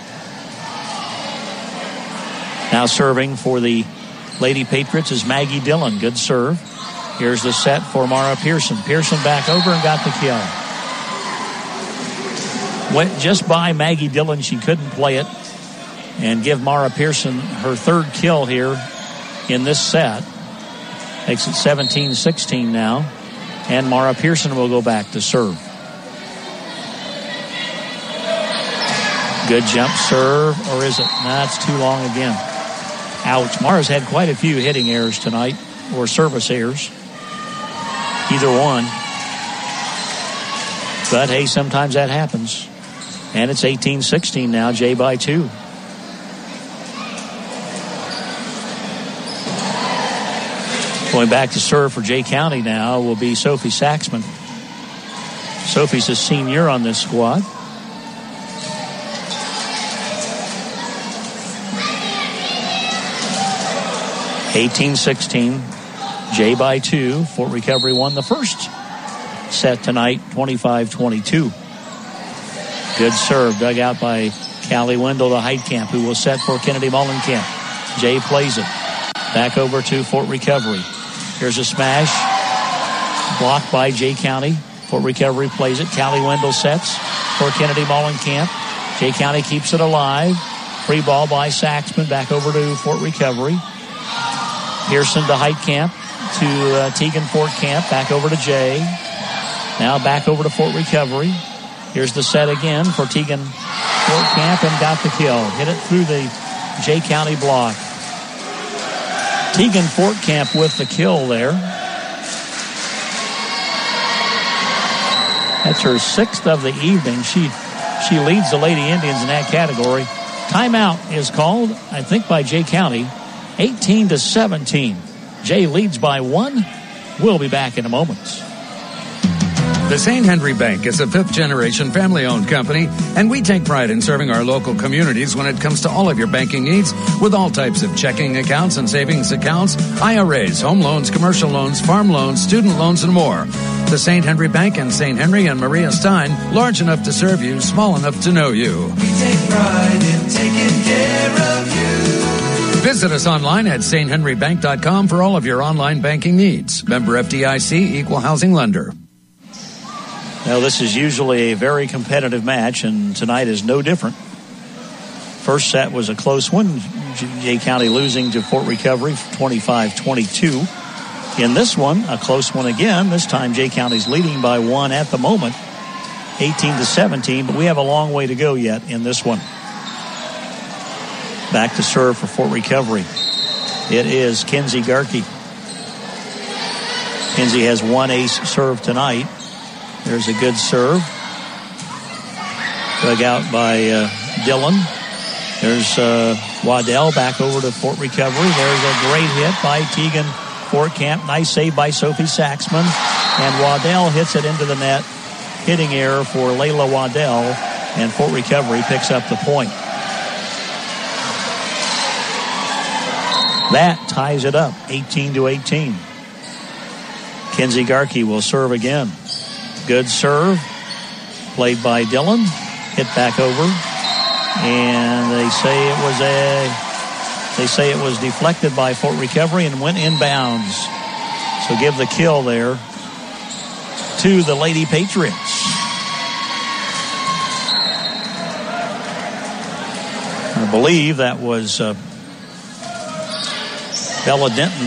Now serving for the Lady Patriots is Maggie Dillon. Good serve. Here's the set for Mara Pearson. Pearson back over and got the kill. Went just by Maggie Dillon. She couldn't play it and give Mara Pearson her third kill here in this set. Makes it seventeen sixteen now. And Mara Pearson will go back to serve. Good jump serve, or is it? That's too long again. Ouch. Mara's had quite a few hitting errors tonight, or service errors. Either one. But, hey, sometimes that happens. And it's eighteen sixteen now, Jay by two. Going back to serve for Jay County now will be Sophie Saxman. Sophie's a senior on this squad. eighteen sixteen, Jay by two. Fort Recovery won the first set tonight, twenty-five twenty-two. Good serve, dug out by Callie Wendell to Heitkamp, who will set for Kennedy Mullenkamp. Jay plays it. Back over to Fort Recovery. Here's a smash. Blocked by Jay County. Fort Recovery plays it. Callie Wendell sets for Kennedy Mullenkamp. Jay County keeps it alive. Free ball by Saxman. Back over to Fort Recovery. Pearson to Heitkamp. To uh, Tegan Fort Camp. Back over to Jay. Now back over to Fort Recovery. Here's the set again for Tegan Fort Camp and got the kill. Hit it through the Jay County block. Tegan Fort Camp with the kill there. That's her sixth of the evening. She she leads the Lady Indians in that category. Timeout is called, I think, by Jay County. eighteen to seventeen. Jay leads by one. We'll be back in a moment. The Saint Henry Bank is a fifth-generation family-owned company, and we take pride in serving our local communities when it comes to all of your banking needs with all types of checking accounts and savings accounts, I R As, home loans, commercial loans, farm loans, student loans, and more. The Saint Henry Bank in Saint Henry and Maria Stein, large enough to serve you, small enough to know you. We take pride in taking care of you. Visit us online at saint henry bank dot com for all of your online banking needs. Member F D I C, Equal Housing Lender. Now, this is usually a very competitive match, and tonight is no different. First set was a close one. Jay County losing to Fort Recovery, twenty-five twenty-two. In this one, a close one again. This time, Jay County's leading by one at the moment, eighteen to seventeen, but we have a long way to go yet in this one. Back to serve for Fort Recovery. It is Kenzie Garkey. Kenzie has one ace serve tonight. There's a good serve. Dug out by uh, Dillon. There's uh, Waddell back over to Fort Recovery. There's a great hit by Tegan Fort Camp. Nice save by Sophie Saxman. And Waddell hits it into the net. Hitting error for Layla Waddell. And Fort Recovery picks up the point. That ties it up, eighteen to eighteen. Kenzie Garkey will serve again. Good serve, played by Dillon, hit back over, and they say it was a, they say it was deflected by Fort Recovery and went inbounds. So give the kill there to the Lady Patriots. I believe that was uh, Bella Denton.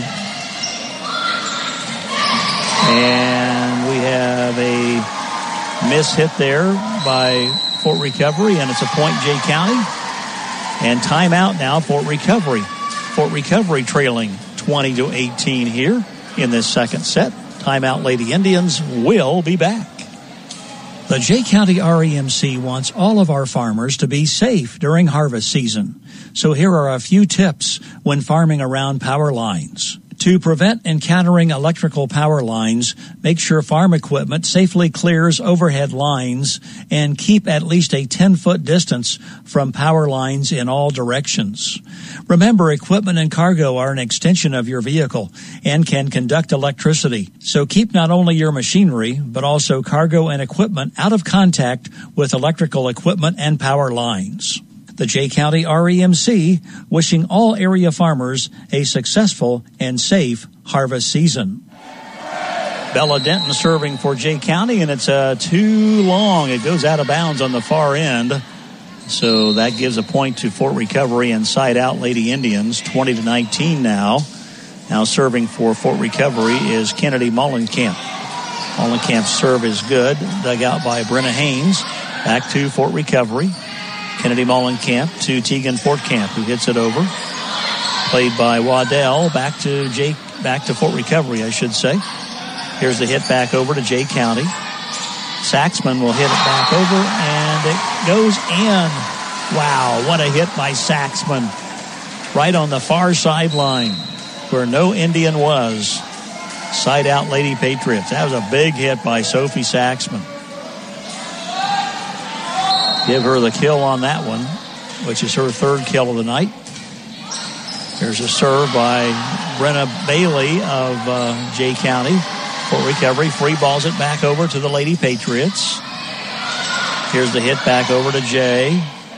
And we have a miss hit there by Fort Recovery, and it's a point Jay County. And timeout now, Fort Recovery. Fort Recovery trailing twenty to eighteen here in this second set. Timeout, Lady Indians will be back. The Jay County R E M C wants all of our farmers to be safe during harvest season. So here are a few tips when farming around power lines. To prevent encountering electrical power lines, make sure farm equipment safely clears overhead lines and keep at least a ten-foot distance from power lines in all directions. Remember, equipment and cargo are an extension of your vehicle and can conduct electricity. So keep not only your machinery, but also cargo and equipment out of contact with electrical equipment and power lines. The Jay County R E M C wishing all area farmers a successful and safe harvest season. Bella Denton serving for Jay County, and it's uh, too long. It goes out of bounds on the far end. So that gives a point to Fort Recovery and side out Lady Indians, twenty to nineteen now. Now serving for Fort Recovery is Kennedy Mollenkamp. Mollenkamp's serve is good. Dug out by Brenna Haynes. Back to Fort Recovery. Kennedy Mollenkamp to Tegan Fortcamp, who hits it over. Played by Waddell. Back to Jay, back to Fort Recovery, I should say. Here's the hit back over to Jay County. Saxman will hit it back over, and it goes in. Wow, what a hit by Saxman. Right on the far sideline, where no Indian was. Side out Lady Patriots. That was a big hit by Sophie Saxman. Give her the kill on that one, which is her third kill of the night. There's a serve by Brenna Bailey of uh, Jay County. Fort Recovery free balls it back over to the Lady Patriots. Here's the hit back over to Jay.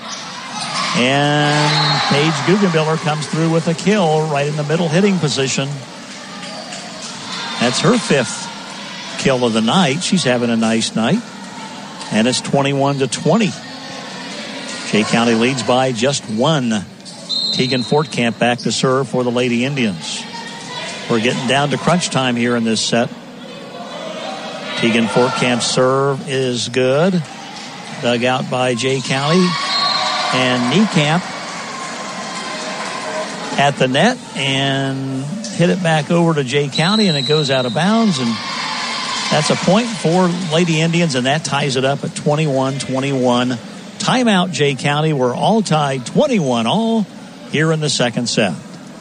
And Paige Guggenbiller comes through with a kill right in the middle hitting position. That's her fifth kill of the night. She's having a nice night. And it's twenty-one to twenty. Jay County leads by just one. Tegan Fortcamp back to serve for the Lady Indians. We're getting down to crunch time here in this set. Tegan Fortcamp's serve is good. Dug out by Jay County. And Niekamp at the net and hit it back over to Jay County, and it goes out of bounds. And that's a point for Lady Indians, and that ties it up at twenty-one twenty-one. Timeout, Jay County. We're all tied twenty-one all here in the second set.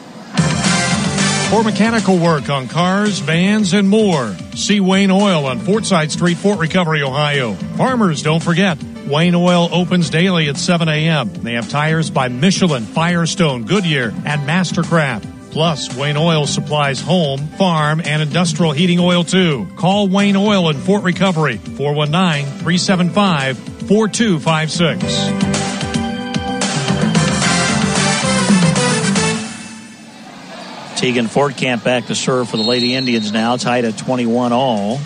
For mechanical work on cars, vans, and more, see Wayne Oil on Fortside Street, Fort Recovery, Ohio. Farmers, don't forget, Wayne Oil opens daily at seven a.m. They have tires by Michelin, Firestone, Goodyear, and Mastercraft. Plus, Wayne Oil supplies home, farm, and industrial heating oil, too. Call Wayne Oil in Fort Recovery, four one nine, three seven five, four two five six. Tegan Fortcamp back to serve for the Lady Indians now, tied at twenty-one all.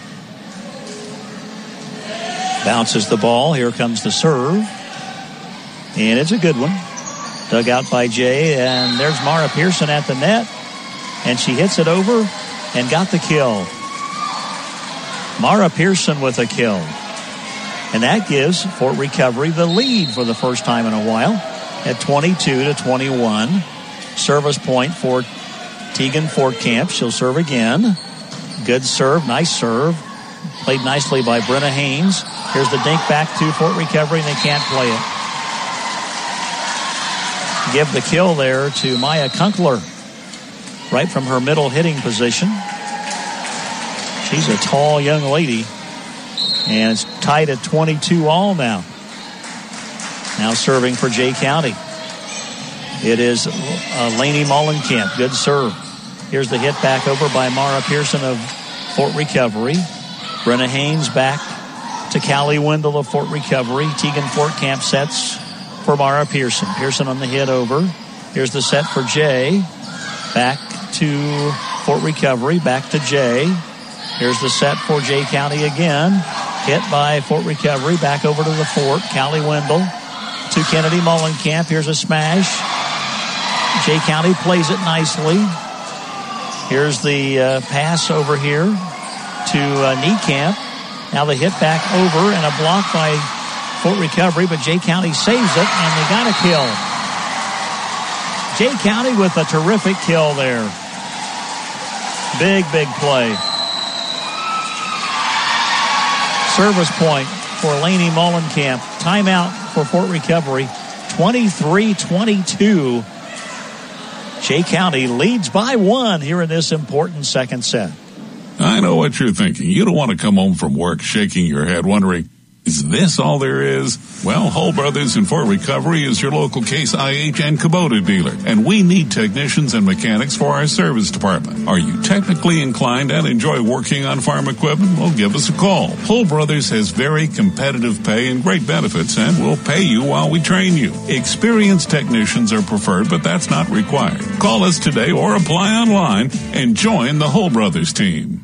Bounces the ball. Here comes the serve. And it's a good one. Dug out by Jay, and there's Mara Pearson at the net. And she hits it over and got the kill. Mara Pearson with a kill. And that gives Fort Recovery the lead for the first time in a while at twenty-two to twenty-one. Service point for Tegan Fortcamp. She'll serve again. Good serve, nice serve. Played nicely by Brenna Haynes. Here's the dink back to Fort Recovery, and they can't play it. Give the kill there to Maya Kunkler, right from her middle hitting position. She's a tall young lady, and it's tied at twenty-two all now. Now serving for Jay County. It is uh, Laney Mollenkamp. Good serve. Here's the hit back over by Mara Pearson of Fort Recovery. Brenna Haynes back to Callie Wendell of Fort Recovery. Tegan Fortcamp sets for Mara Pearson. Pearson on the hit over. Here's the set for Jay. Back to Fort Recovery. Back to Jay. Here's the set for Jay County again. Hit by Fort Recovery. Back over to the Fort. Callie Wendell to Kennedy Mollenkamp. Here's a smash. Jay County plays it nicely. Here's the uh, pass over here to uh, Niekamp. Now the hit back over and a block by Fort Recovery, but Jay County saves it, and they got a kill. Jay County with a terrific kill there. Big, big play. Service point for Laney Mullenkamp. Timeout for Fort Recovery. twenty-three twenty-two. Jay County leads by one here in this important second set. I know what you're thinking. You don't want to come home from work shaking your head wondering, is this all there is? Well, Hull Brothers in Fort Recovery is your local Case I H and Kubota dealer, and we need technicians and mechanics for our service department. Are you technically inclined and enjoy working on farm equipment? Well, give us a call. Hull Brothers has very competitive pay and great benefits, and we'll pay you while we train you. Experienced technicians are preferred, but that's not required. Call us today or apply online and join the Hull Brothers team.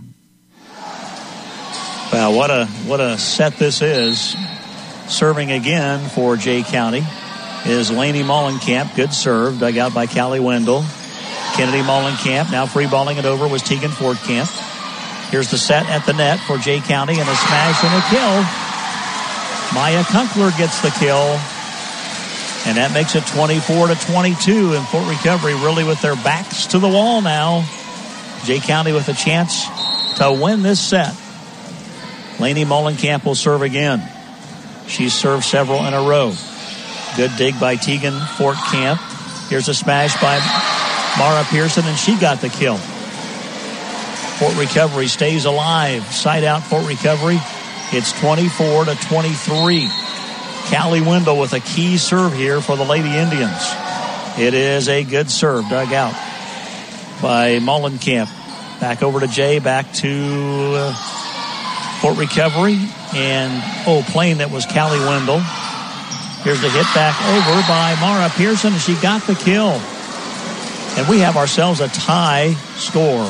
Wow, what a what a set this is. Serving again for Jay County is Laney Mullenkamp. Good serve, dug out by Callie Wendell. Kennedy Mullenkamp now free balling it over was Tegan Fortkamp. Here's the set at the net for Jay County and a smash and a kill. Maya Kunkler gets the kill. And that makes it twenty-four to twenty-two. And Fort Recovery really with their backs to the wall now. Jay County with a chance to win this set. Laney Mullenkamp will serve again. She's served several in a row. Good dig by Tegan Fortkamp. Here's a smash by Mara Pearson, and she got the kill. Fort Recovery stays alive. Side out Fort Recovery. It's twenty-four to twenty-three. Callie Wendell with a key serve here for the Lady Indians. It is a good serve dug out by Mullenkamp. Back over to Jay, back to uh, Fort Recovery, and oh, playing that was Callie Wendell. Here's the hit back over by Mara Pearson, and she got the kill. And we have ourselves a tie score.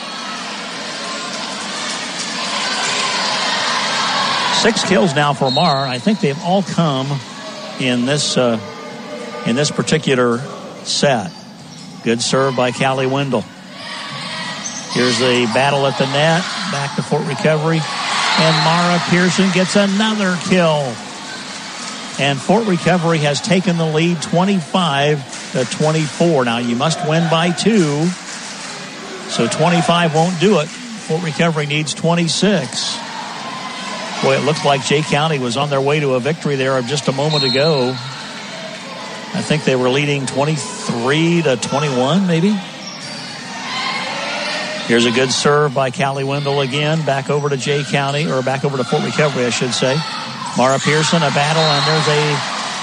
Six kills now for Mara. I think they've all come in this uh, in this particular set. Good serve by Callie Wendell. Here's the battle at the net. Back to Fort Recovery. And Mara Pearson gets another kill. And Fort Recovery has taken the lead twenty-five to twenty-four. Now you must win by two. So twenty-five won't do it. Fort Recovery needs twenty-six. Boy, it looked like Jay County was on their way to a victory there just a moment ago. I think they were leading twenty-three to twenty-one, maybe. Here's a good serve by Callie Wendell again. Back over to Jay County, or back over to Fort Recovery, I should say. Mara Pearson, a battle, and there's a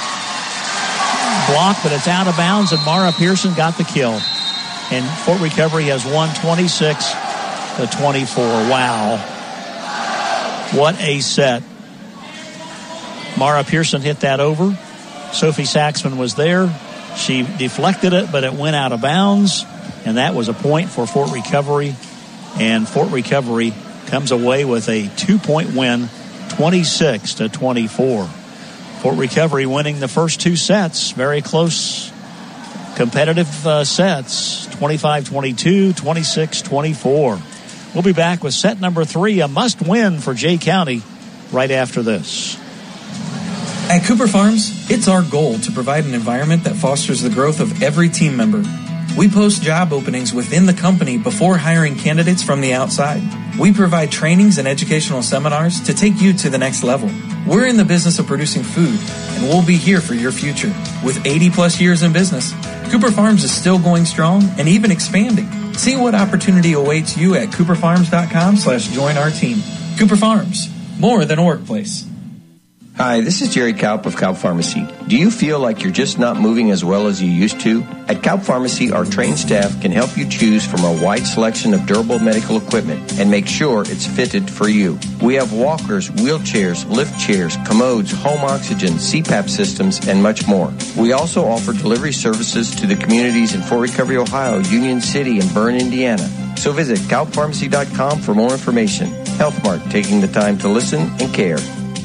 block, but it's out of bounds, and Mara Pearson got the kill. And Fort Recovery has won twenty-six to twenty-four. Wow. What a set. Mara Pearson hit that over. Sophie Saxman was there. She deflected it, but it went out of bounds. And that was a point for Fort Recovery. And Fort Recovery comes away with a two-point win, twenty-six to twenty-four. Fort Recovery winning the first two sets. Very close, competitive uh, sets. twenty-five twenty-two, twenty-six twenty-four. We'll be back with set number three, a must-win for Jay County, right after this. At Cooper Farms, it's our goal to provide an environment that fosters the growth of every team member. We post job openings within the company before hiring candidates from the outside. We provide trainings and educational seminars to take you to the next level. We're in the business of producing food, and we'll be here for your future. With eighty plus years in business, Cooper Farms is still going strong and even expanding. See what opportunity awaits you at cooperfarms.com slash join our team. Cooper Farms, more than a workplace. Hi, this is Jerry Kaup of Kaup Pharmacy. Do you feel like you're just not moving as well as you used to? At Kaup Pharmacy, our trained staff can help you choose from a wide selection of durable medical equipment and make sure it's fitted for you. We have walkers, wheelchairs, lift chairs, commodes, home oxygen, C PAP systems, and much more. We also offer delivery services to the communities in Fort Recovery, Ohio, Union City, and Bern, Indiana. So visit kaup pharmacy dot com for more information. HealthMart, taking the time to listen and care.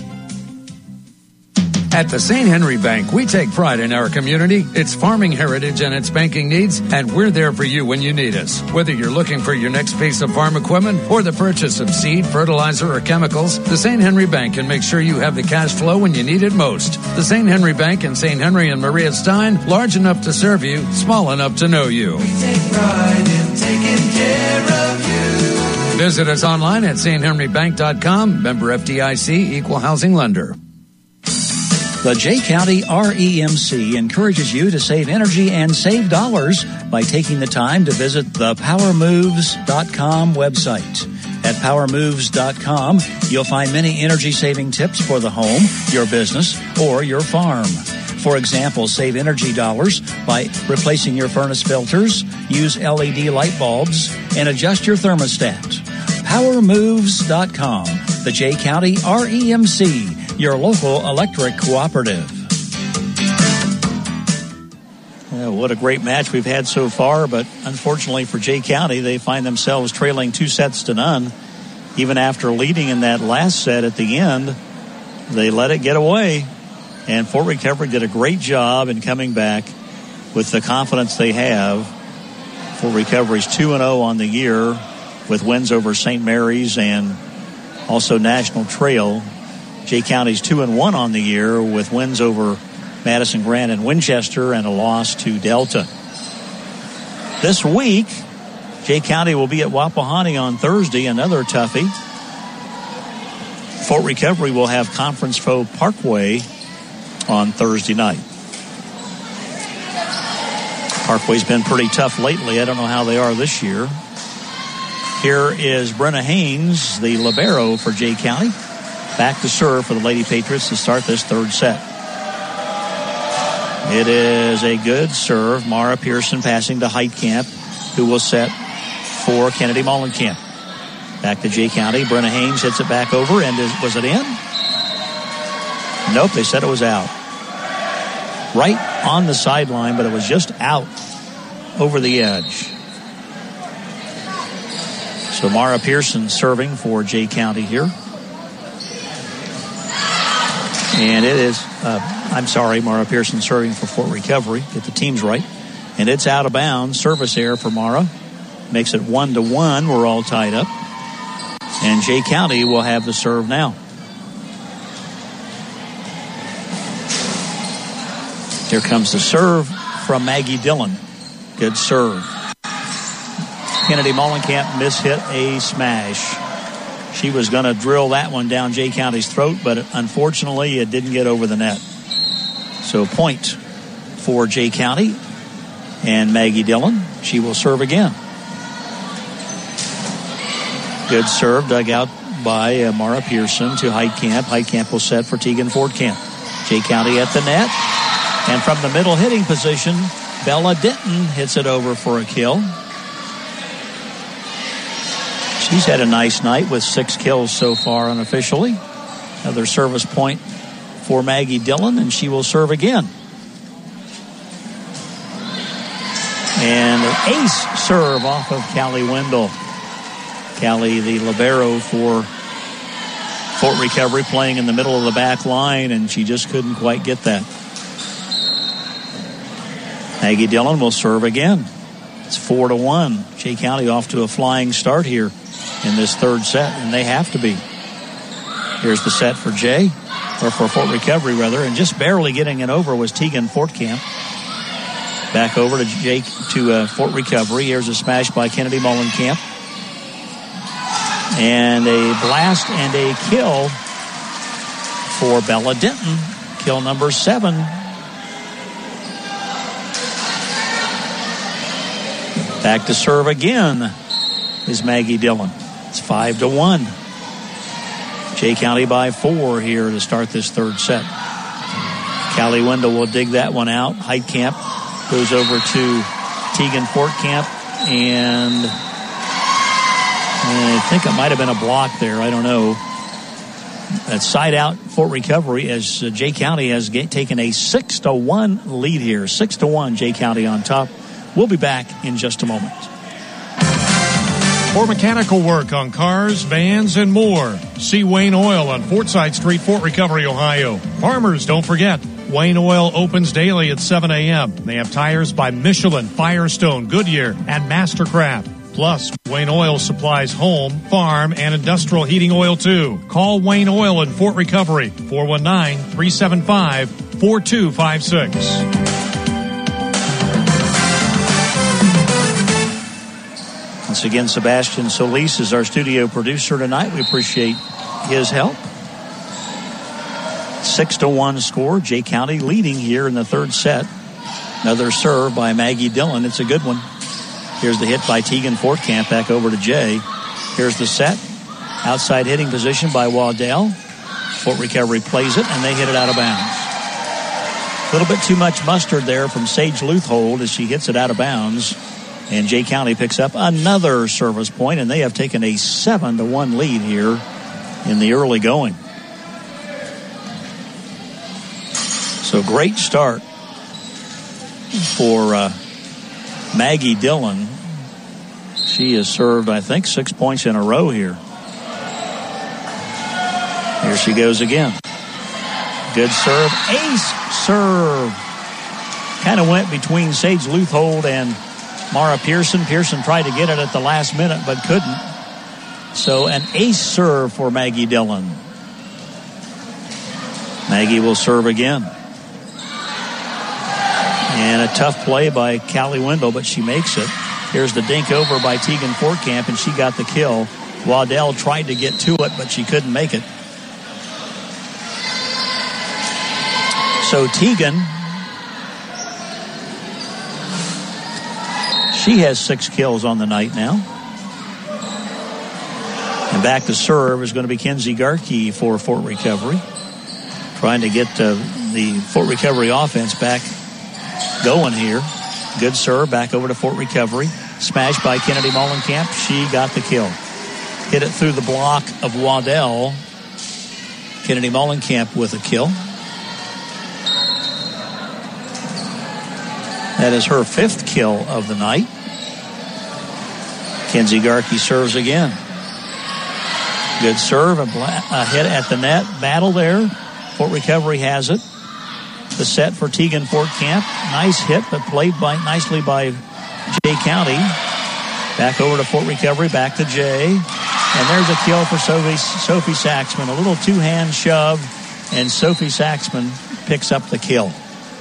At the Saint Henry Bank, we take pride in our community, its farming heritage, and its banking needs, and we're there for you when you need us. Whether you're looking for your next piece of farm equipment or the purchase of seed, fertilizer, or chemicals, the Saint Henry Bank can make sure you have the cash flow when you need it most. The Saint Henry Bank in Saint Henry and Maria Stein, large enough to serve you, small enough to know you. We take pride in taking care of you. Visit us online at st henry bank dot com. Member F D I C, Equal Housing Lender. The Jay County R E M C encourages you to save energy and save dollars by taking the time to visit the power moves dot com website. At power moves dot com, you'll find many energy-saving tips for the home, your business, or your farm. For example, save energy dollars by replacing your furnace filters, use L E D light bulbs, and adjust your thermostat. power moves dot com, the Jay County R E M C, your local electric cooperative. Yeah, what a great match we've had so far, but unfortunately for Jay County, they find themselves trailing two sets to none. Even after leading in that last set at the end, they let it get away. And Fort Recovery did a great job in coming back with the confidence they have. Fort Recovery's two and oh on the year with wins over Saint Mary's and also National Trail. Jay County's two and one on the year with wins over Madison Grant and Winchester and a loss to Delta. This week, Jay County will be at Wapahani on Thursday, another toughie. Fort Recovery will have Conference Foe Parkway on Thursday night. Parkway's been pretty tough lately. I don't know how they are this year. Here is Brenna Haynes, the libero for Jay County. Back to serve for the Lady Patriots to start this third set. It is a good serve. Mara Pearson passing to Heitkamp, who will set for Kennedy Mollenkamp. Back to Jay County. Brenna Haynes hits it back over, and is, was it in? Nope, they said it was out. Right on the sideline, but it was just out over the edge. So Mara Pearson serving for Jay County here. And it is, uh, I'm sorry, Mara Pearson serving for Fort Recovery. Get the teams right. And it's out of bounds. Service error for Mara. Makes it one to one. We're all tied up. And Jay County will have the serve now. Here comes the serve from Maggie Dillon. Good serve. Kennedy Mollenkamp mishit a smash. She was going to drill that one down Jay County's throat, but unfortunately it didn't get over the net. So point for Jay County and Maggie Dillon. She will serve again. Good serve dug out by uh, Mara Pearson to Heitkamp. Heitkamp will set for Tegan Fordkamp. Jay County at the net. And from the middle hitting position, Bella Denton hits it over for a kill. She's had a nice night with six kills so far unofficially. Another service point for Maggie Dillon, and she will serve again. And an ace serve off of Callie Wendell. Callie, the libero for Fort Recovery, playing in the middle of the back line, and she just couldn't quite get that. Maggie Dillon will serve again. It's four to one. Jay County off to a flying start here in this third set, and they have to be. Here's the set for Jay, or for Fort Recovery rather, and just barely getting it over was Tegan Fortkamp. Back over to Jake to uh, Fort Recovery. Here's a smash by Kennedy Mollenkamp, and a blast and a kill for Bella Denton. Kill number seven. Back to serve again is Maggie Dillon. It's five to one. Jay County by four here to start this third set. Callie Wendell will dig that one out. Heitkamp goes over to Tegan Fortkamp, and I think it might have been a block there. I don't know. That's side out Fort Recovery as uh, Jay County has get, taken a six to one lead here. Six to one, Jay County on top. We'll be back in just a moment. For mechanical work on cars, vans, and more, see Wayne Oil on Fortside Street, Fort Recovery, Ohio. Farmers, don't forget, Wayne Oil opens daily at seven a.m. They have tires by Michelin, Firestone, Goodyear, and Mastercraft. Plus, Wayne Oil supplies home, farm, and industrial heating oil, too. Call Wayne Oil in Fort Recovery, four one nine, three seven five, four two five six. Once again, Sebastian Solis is our studio producer tonight. We appreciate his help. Six to one score. Jay County leading here in the third set. Another serve by Maggie Dillon. It's a good one. Here's the hit by Tegan Fortcamp back over to Jay. Here's the set. Outside hitting position by Waddell. Fort Recovery plays it, and they hit it out of bounds. A little bit too much mustard there from Sage Luthold as she hits it out of bounds. And Jay County picks up another service point, and they have taken a seven to one lead here in the early going. So great start for uh, Maggie Dillon. She has served, I think, six points in a row here. Here she goes again. Good serve. Ace serve. Kind of went between Sage Luthold and Mara Pearson. Pearson tried to get it at the last minute, but couldn't. So an ace serve for Maggie Dillon. Maggie will serve again. And a tough play by Callie Wendell, but she makes it. Here's the dink over by Tegan Fortcamp, and she got the kill. Waddell tried to get to it, but she couldn't make it. So Tegan, she has six kills on the night now. And back to serve is going to be Kenzie Garkey for Fort Recovery. Trying to get uh, the Fort Recovery offense back going here. Good serve back over to Fort Recovery. Smashed by Kennedy Mollenkamp. She got the kill. Hit it through the block of Waddell. Kennedy Mollenkamp with a kill. That is her fifth kill of the night. Kenzie Garkey serves again. Good serve, a, bla- a hit at the net. Battle there. Fort Recovery has it. The set for Tegan Fortcamp. Nice hit, but played by nicely by Jay County. Back over to Fort Recovery, back to Jay. And there's a kill for Sophie, Sophie Saxman. A little two-hand shove, and Sophie Saxman picks up the kill.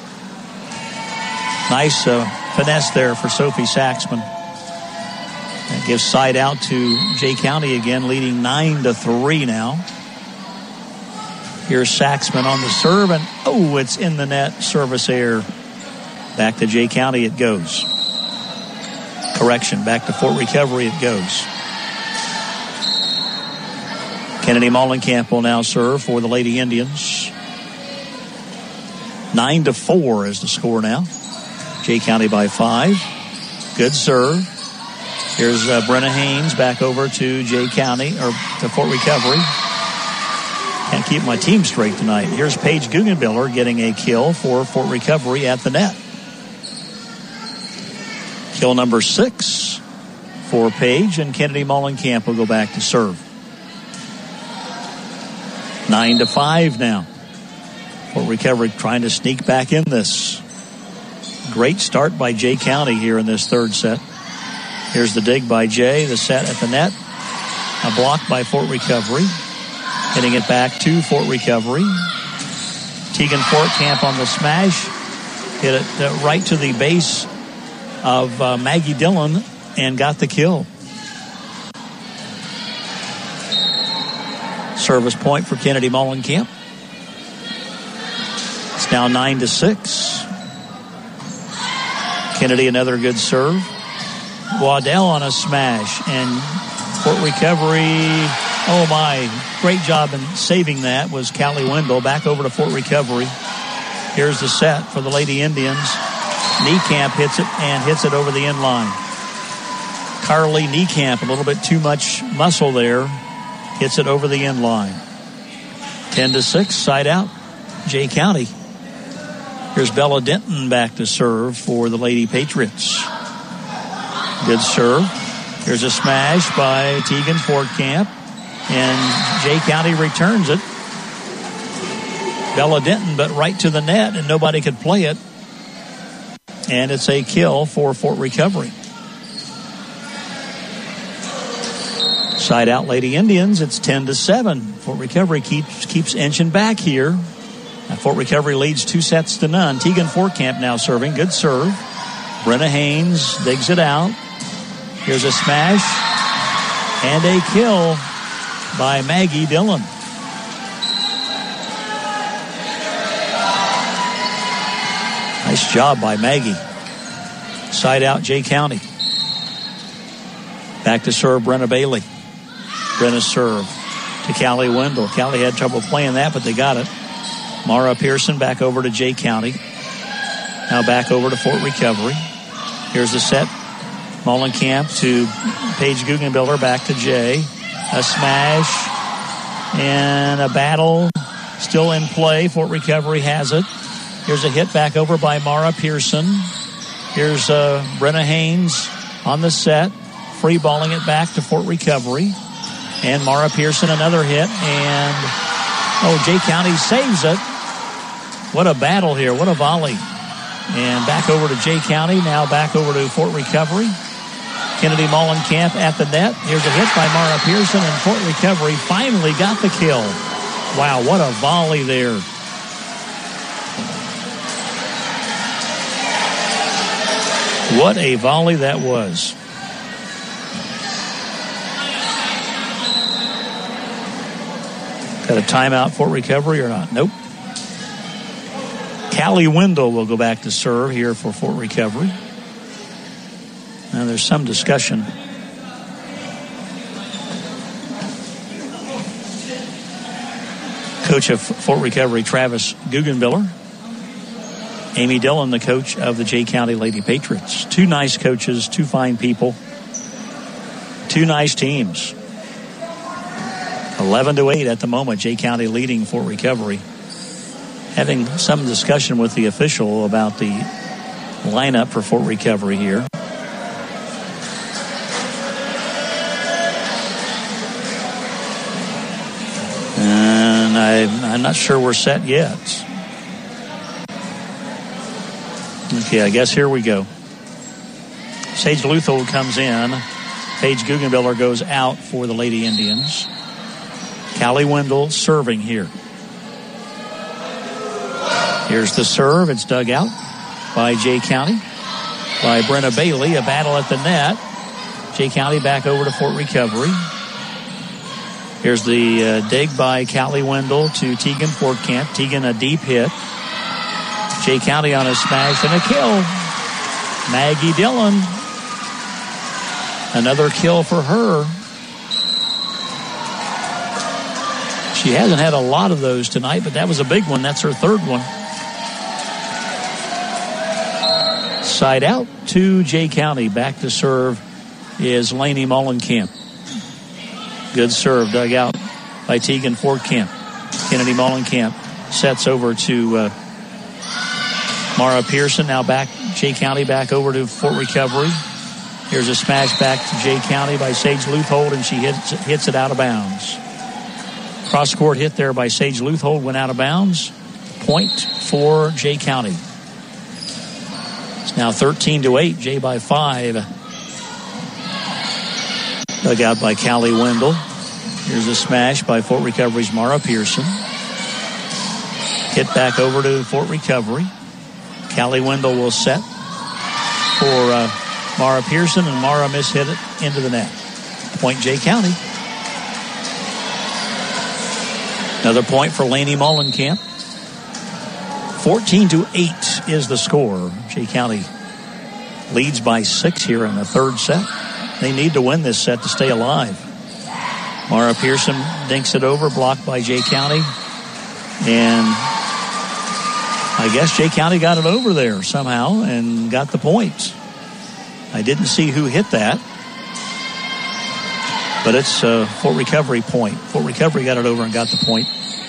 Nice uh, finesse there for Sophie Saxman. That gives side out to Jay County again, leading nine to three now. Here's Saxman on the serve, and oh, it's in the net. Service error. Back to Jay County it goes. Correction, back to Fort Recovery it goes. Kennedy Mollenkamp will now serve for the Lady Indians. Nine to four is the score now. Jay County by five. Good serve. Here's uh, Brenna Haynes back over to Jay County, or to Fort Recovery. Can't keep my team straight tonight. Here's Paige Guggenbiller getting a kill for Fort Recovery at the net. Kill number six for Paige, and Kennedy Mollenkamp will go back to serve. Nine to five now. Fort Recovery trying to sneak back in this. Great start by Jay County here in this third set. Here's the dig by Jay, the set at the net. A block by Fort Recovery. Hitting it back to Fort Recovery. Tegan Fortcamp on the smash. Hit it uh, right to the base of uh, Maggie Dillon and got the kill. Service point for Kennedy Mollenkamp. It's now nine to six. Kennedy another good serve. Waddell on a smash, and Fort Recovery, oh my, great job in saving that was Callie Wendell. Back over to Fort Recovery. Here's the set for the Lady Indians. Niekamp hits it and hits it over the end line. Carly Niekamp, a little bit too much muscle there, hits it over the end line. ten to six, side out, Jay County. Here's Bella Denton back to serve for the Lady Patriots. Good serve. Here's a smash by Tegan Fortcamp, and Jay County returns it. Bella Denton, but right to the net, and nobody could play it. And it's a kill for Fort Recovery. Side out Lady Indians, it's ten to seven. Fort Recovery keeps keeps inching back here. Now Fort Recovery leads two sets to none. Tegan Fortcamp now serving. Good serve. Brenna Haynes digs it out. Here's a smash and a kill by Maggie Dillon. Nice job by Maggie. Side out, Jay County. Back to serve, Brenna Bailey. Brenna's serve to Callie Wendell. Callie had trouble playing that, but they got it. Mara Pearson back over to Jay County. Now back over to Fort Recovery. Here's the set. Mullenkamp to Paige Guggenbiller, back to Jay. A smash and a battle still in play. Fort Recovery has it. Here's a hit back over by Mara Pearson. Here's uh, Brenna Haynes on the set. Free balling it back to Fort Recovery. And Mara Pearson, another hit. And, oh, Jay County saves it. What a battle here. What a volley. And back over to Jay County. Now back over to Fort Recovery. Kennedy Mullenkamp at the net. Here's a hit by Mara Pearson, and Fort Recovery finally got the kill. Wow, what a volley there. What a volley that was. Got a timeout, Fort Recovery, or not? Nope. Callie Wendell will go back to serve here for Fort Recovery. Now there's some discussion. Coach of Fort Recovery, Travis Guggenbiller. Amy Dillon, the coach of the Jay County Lady Patriots. Two nice coaches, two fine people, two nice teams. eleven to eight at the moment, Jay County leading Fort Recovery. Having some discussion with the official about the lineup for Fort Recovery here. And I, I'm not sure we're set yet. Okay, I guess here we go. Sage Luthold comes in. Paige Guggenbiller goes out for the Lady Indians. Callie Wendell serving here. Here's the serve. It's dug out by Jay County. By Brenna Bailey. A battle at the net. Jay County back over to Fort Recovery. Here's the uh, dig by Callie Wendell to Tegan Fortcamp. Tegan a deep hit. Jay County on a smash and a kill. Maggie Dillon. Another kill for her. She hasn't had a lot of those tonight, but that was a big one. That's her third one. Side out to Jay County. Back to serve is Lainey Mullenkamp. Good serve dug out by Tegan Fortcamp. Kennedy Mullenkamp sets over to uh, Mara Pearson. Now back, Jay County back over to Fort Recovery. Here's a smash back to Jay County by Sage Luthold, and she hits, hits it out of bounds. Cross-court hit there by Sage Luthold, went out of bounds. Point for Jay County. It's now thirteen to eight, Jay by five. Dug out by Callie Wendell. Here's a smash by Fort Recovery's Mara Pearson. Hit back over to Fort Recovery. Callie Wendell will set for uh, Mara Pearson, and Mara mishit it into the net. Point Jay County. Another point for Lainey Mullenkamp. fourteen to eight is the score. Jay County leads by six here in the third set. They need to win this set to stay alive. Mara Pearson dinks it over, blocked by Jay County. And I guess Jay County got it over there somehow and got the point. I didn't see who hit that. But it's a Fort Recovery point. Fort Recovery got it over and got the point.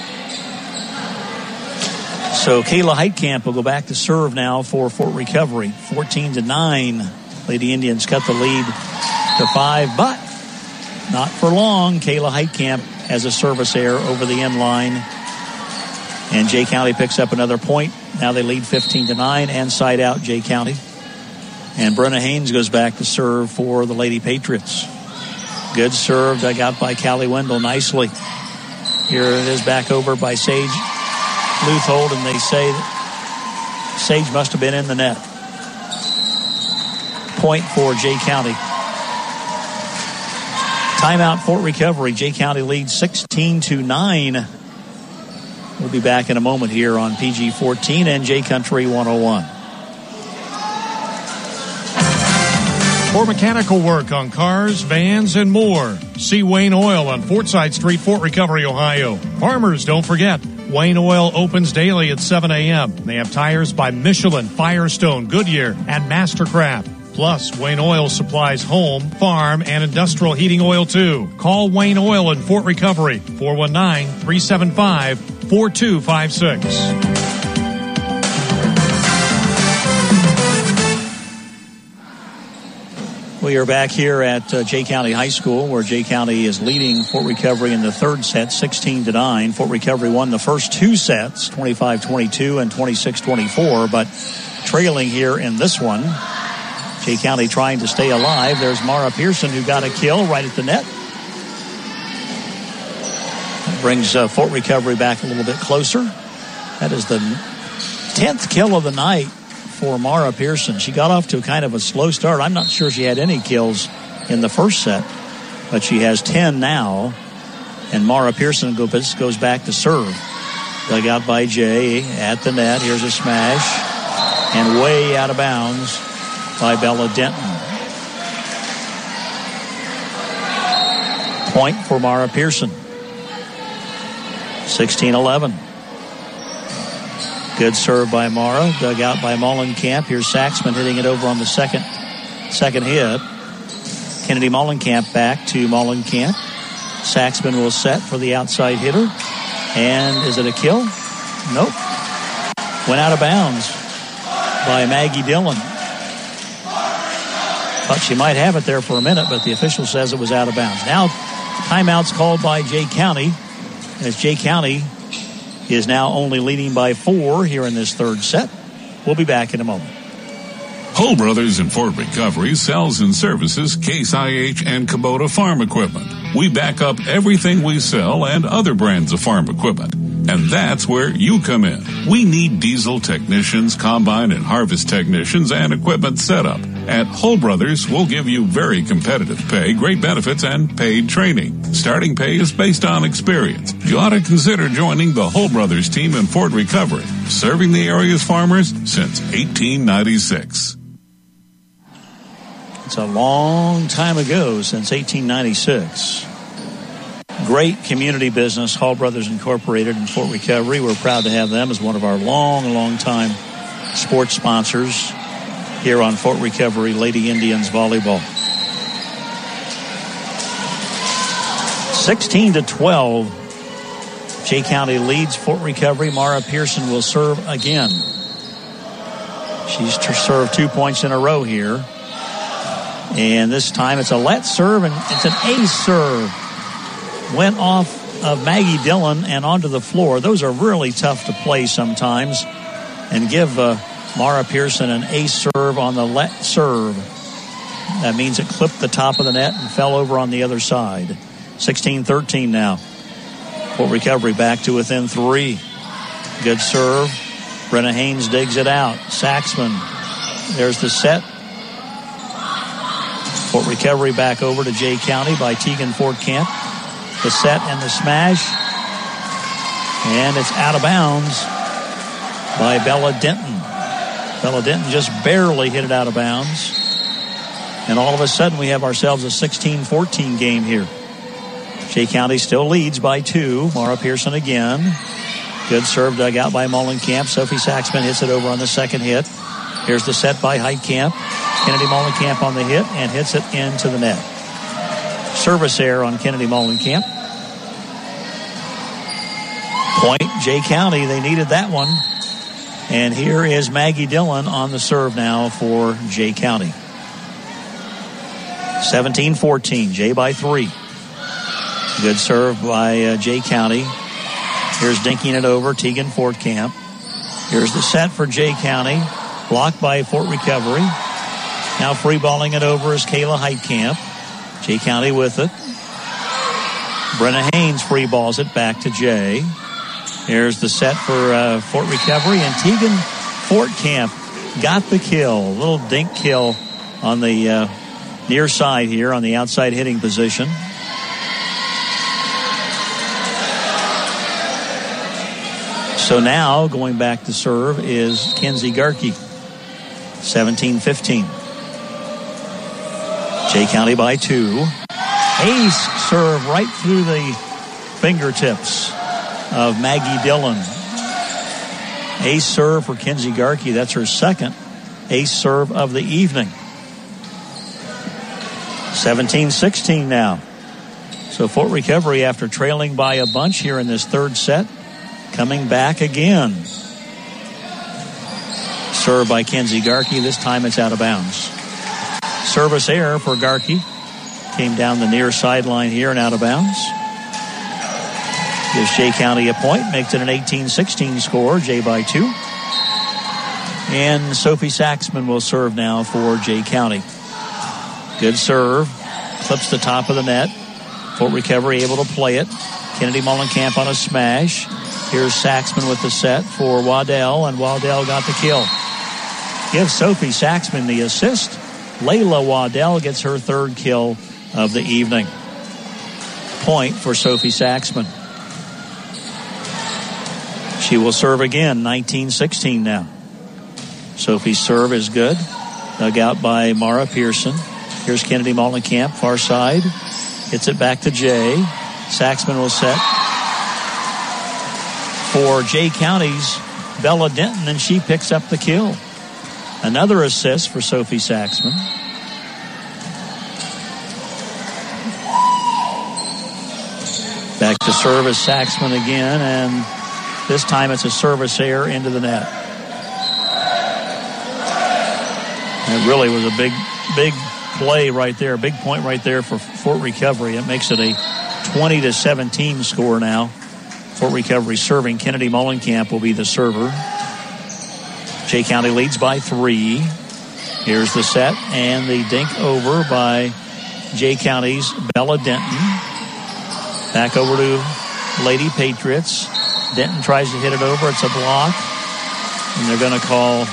So Kayla Heitkamp will go back to serve now for Fort Recovery. fourteen to nine. Lady Indians cut the lead to five, but not for long. Kayla Heitkamp has a service error over the end line. And Jay County picks up another point. Now they lead fifteen to nine, and side out Jay County. And Brenna Haynes goes back to serve for the Lady Patriots. Good serve dug out by Callie Wendell nicely. Here it is back over by Sage Luthold, and they say that Sage must have been in the net. Point for Jay County. Timeout, Fort Recovery. Jay County leads sixteen to nine. We'll be back in a moment here on P G fourteen and J Country one oh one. For mechanical work on cars, vans, and more, see Wayne Oil on Fortside Street, Fort Recovery, Ohio. Farmers, don't forget, Wayne Oil opens daily at seven a.m. They have tires by Michelin, Firestone, Goodyear, and Mastercraft. Plus, Wayne Oil supplies home, farm, and industrial heating oil, too. Call Wayne Oil in Fort Recovery, four one nine, three seven five, four two five six. We are back here at uh, Jay County High School, where Jay County is leading Fort Recovery in the third set, sixteen to nine. Fort Recovery won the first two sets, twenty-five twenty-two and twenty-six twenty-four, but trailing here in this one. Jay County trying to stay alive. There's Mara Pearson, who got a kill right at the net. That brings uh, Fort Recovery back a little bit closer. That is the tenth kill of the night for Mara Pearson. She got off to kind of a slow start. I'm not sure she had any kills in the first set, but she has ten now. And Mara Pearson goes, goes back to serve. Dug out by Jay at the net. Here's a smash. And way out of bounds by Bella Denton. Point for Mara Pearson. sixteen eleven. Good serve by Mara. Dug out by Mollenkamp. Here's Saxman hitting it over on the second second hit. Kennedy Mollenkamp back to Mollenkamp. Saxman will set for the outside hitter. And is it a kill? Nope. Went out of bounds by Maggie Dillon. Thought she might have it there for a minute, but the official says it was out of bounds. Now, timeout's called by Jay County, as Jay County is now only leading by four here in this third set. We'll be back in a moment. Hull Brothers in Fort Recovery sells and services Case I H and Kubota farm equipment. We back up everything we sell and other brands of farm equipment. And that's where you come in. We need diesel technicians, combine and harvest technicians, and equipment setup. At Hull Brothers, we'll give you very competitive pay, great benefits, and paid training. Starting pay is based on experience. You ought to consider joining the Hull Brothers team in Fort Recovery, serving the area's farmers since eighteen ninety-six. It's a long time ago, since eighteen ninety-six. Great community business, Hull Brothers Incorporated in Fort Recovery. We're proud to have them as one of our long, long time sports sponsors here on Fort Recovery Lady Indians volleyball. sixteen to twelve. Jay County leads Fort Recovery. Mara Pearson will serve again. She's served two points in a row here. And this time it's a let serve, and it's an ace serve. Went off of Maggie Dillon and onto the floor. Those are really tough to play sometimes. And give uh, Mara Pearson an ace serve on the let serve. That means it clipped the top of the net and fell over on the other side. sixteen thirteen now. Fort Recovery back to within three. Good serve. Brenna Haynes digs it out. Saxman. There's the set. Fort Recovery back over to Jay County by Tegan Fort Camp. The set and the smash. And it's out of bounds by Bella Denton. Bella Denton just barely hit it out of bounds. And all of a sudden we have ourselves a sixteen fourteen game here. Jay County still leads by two. Mara Pearson again. Good serve dug out by Mollenkamp. Sophie Saxman hits it over on the second hit. Here's the set by Heitkamp. Kennedy Mollenkamp on the hit and hits it into the net. Service error on Kennedy Mollenkamp. Point Jay County. They needed that one. And here is Maggie Dillon on the serve now for Jay County. seventeen fourteen. Jay by three. Good serve by uh, Jay County. Here's dinking it over. Tegan Fort Camp. Here's the set for Jay County. Blocked by Fort Recovery. Now free balling it over is Kayla Heitkamp. Jay County with it. Brenna Haynes free balls it back to Jay. Here's the set for uh, Fort Recovery. And Tegan Fort Camp got the kill. A little dink kill on the uh, near side here on the outside hitting position. So now going back to serve is Kenzie Garkey. seventeen fifteen. Jay County by two. Ace serve right through the fingertips of Maggie Dillon. Ace serve for Kenzie Garkey. That's her second ace serve of the evening. seventeen sixteen now. So Fort Recovery, after trailing by a bunch here in this third set, coming back again. Serve by Kenzie Garkey. This time it's out of bounds. Service error for Garkey. Came down the near sideline here and out of bounds. Gives Jay County a point. Makes it an eighteen sixteen score. Jay by two. And Sophie Saxman will serve now for Jay County. Good serve. Clips the top of the net. Fort Recovery able to play it. Kennedy Mullenkamp on a smash. Here's Saxman with the set for Waddell, and Waddell got the kill. Give Sophie Saxman the assist. Layla Waddell gets her third kill of the evening. Point for Sophie Saxman. She will serve again, nineteen sixteen now. Sophie's serve is good. Dug out by Mara Pearson. Here's Kennedy Mullenkamp, far side. Hits it back to Jay. Saxman will set for Jay County's Bella Denton, and she picks up the kill. Another assist for Sophie Saxman. Back to service Saxman again, and this time it's a service error into the net. It really was a big, big play right there, a big point right there for Fort Recovery. It makes it a twenty to seventeen score now. Fort Recovery serving. Kennedy Mullenkamp will be the server. Jay County leads by three. Here's the set and the dink over by Jay County's Bella Denton. Back over to Lady Patriots. Denton tries to hit it over. It's a block. And they're going to call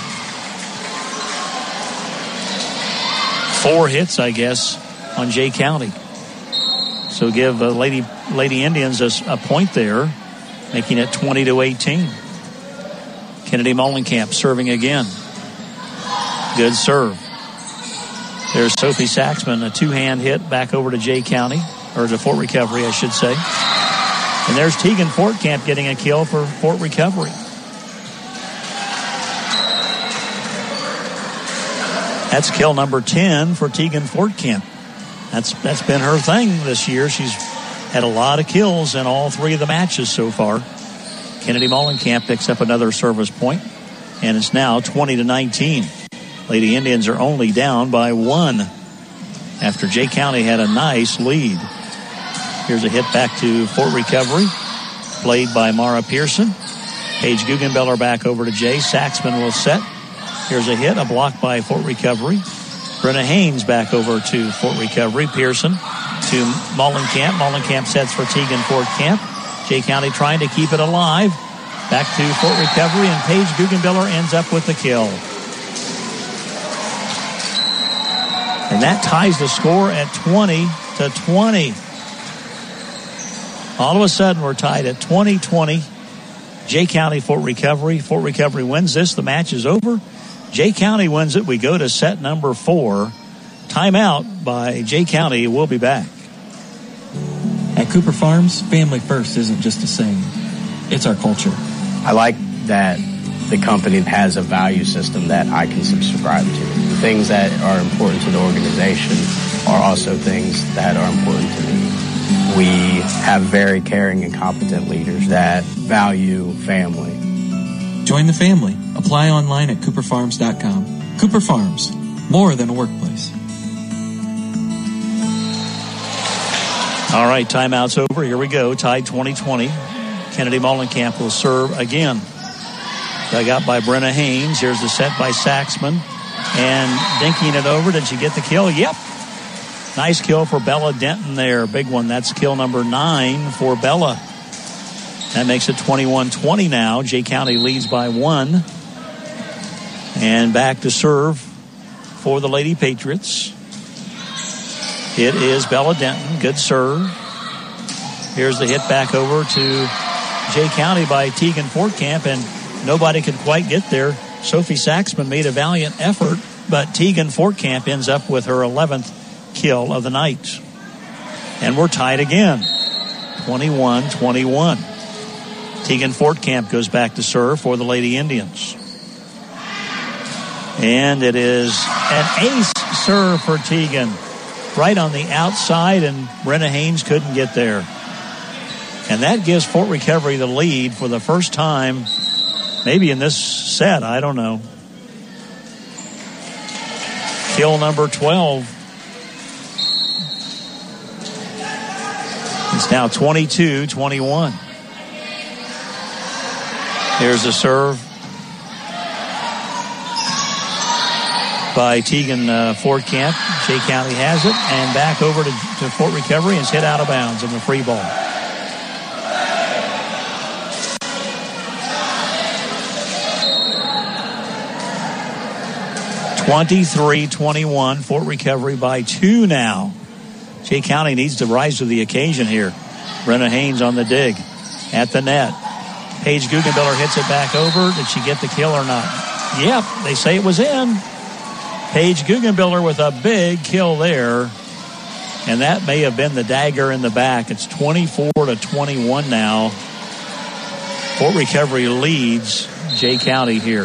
four hits, I guess, on Jay County. So give uh, Lady Lady Indians a, a point there, making it twenty to eighteen. Kennedy Mullenkamp serving again. Good serve. There's Sophie Saxman, a two-hand hit back over to Jay County, or to Fort Recovery, I should say. And there's Tegan Fortcamp getting a kill for Fort Recovery. That's kill number ten for Tegan Fortcamp. That's that's been her thing this year. She's had a lot of kills in all three of the matches so far. Kennedy Mullenkamp picks up another service point, and it's now twenty to nineteen. Lady Indians are only down by one after Jay County had a nice lead. Here's a hit back to Fort Recovery, played by Mara Pearson. Paige Guggenbeller back over to Jay. Saxman will set. Here's a hit, a block by Fort Recovery. Brenna Haynes back over to Fort Recovery. Pearson to Mullenkamp. Mullenkamp sets for Tegan Fortcamp. Jay County trying to keep it alive. Back to Fort Recovery, and Paige Guggenbeller ends up with the kill. And that ties the score at twenty to twenty. All of a sudden, we're tied at twenty twenty. Jay County, Fort Recovery. Fort Recovery wins this. The match is over. Jay County wins it. We go to set number four. Timeout by Jay County. We'll be back. At Cooper Farms, family first isn't just a saying. It's our culture. I like that the company has a value system that I can subscribe to. Things that are important to the organization are also things that are important to me. We have very caring and competent leaders that value family. Join the family. Apply online at cooper farms dot com. Cooper Farms, more than a workplace. All right, timeout's over. Here we go. Tied twenty twenty. Kennedy Mullenkamp will serve again. Dug out by Brenna Haynes. Here's the set by Saxman. And dinking it over. Did she get the kill? Yep. Nice kill for Bella Denton there. Big one. That's kill number nine for Bella. That makes it twenty-one twenty now. Jay County leads by one. And back to serve for the Lady Patriots. It is Bella Denton. Good serve. Here's the hit back over to Jay County by Tegan Fortcamp, and nobody could quite get there. Sophie Saxman made a valiant effort, but Tegan Fortcamp ends up with her eleventh kill of the night. And we're tied again, twenty-one twenty-one. Tegan Fortcamp goes back to serve for the Lady Indians. And it is an ace serve for Tegan. Right on the outside, and Brenna Haynes couldn't get there. And that gives Fort Recovery the lead for the first time, maybe in this set, I don't know. Kill number twelve. It's now twenty-two twenty-one. Here's a serve by Tegan uh, Fortcamp. Jay County has it, and back over to, to Fort Recovery, and it's hit out of bounds in the free ball. twenty-three twenty-one, Fort Recovery by two now. Jay County needs to rise to the occasion here. Brenna Haynes on the dig at the net. Paige Guggenbiller hits it back over. Did she get the kill or not? Yep, they say it was in. Paige Guggenbiller with a big kill there. And that may have been the dagger in the back. It's twenty-four to twenty-one now. Fort Recovery leads Jay County here.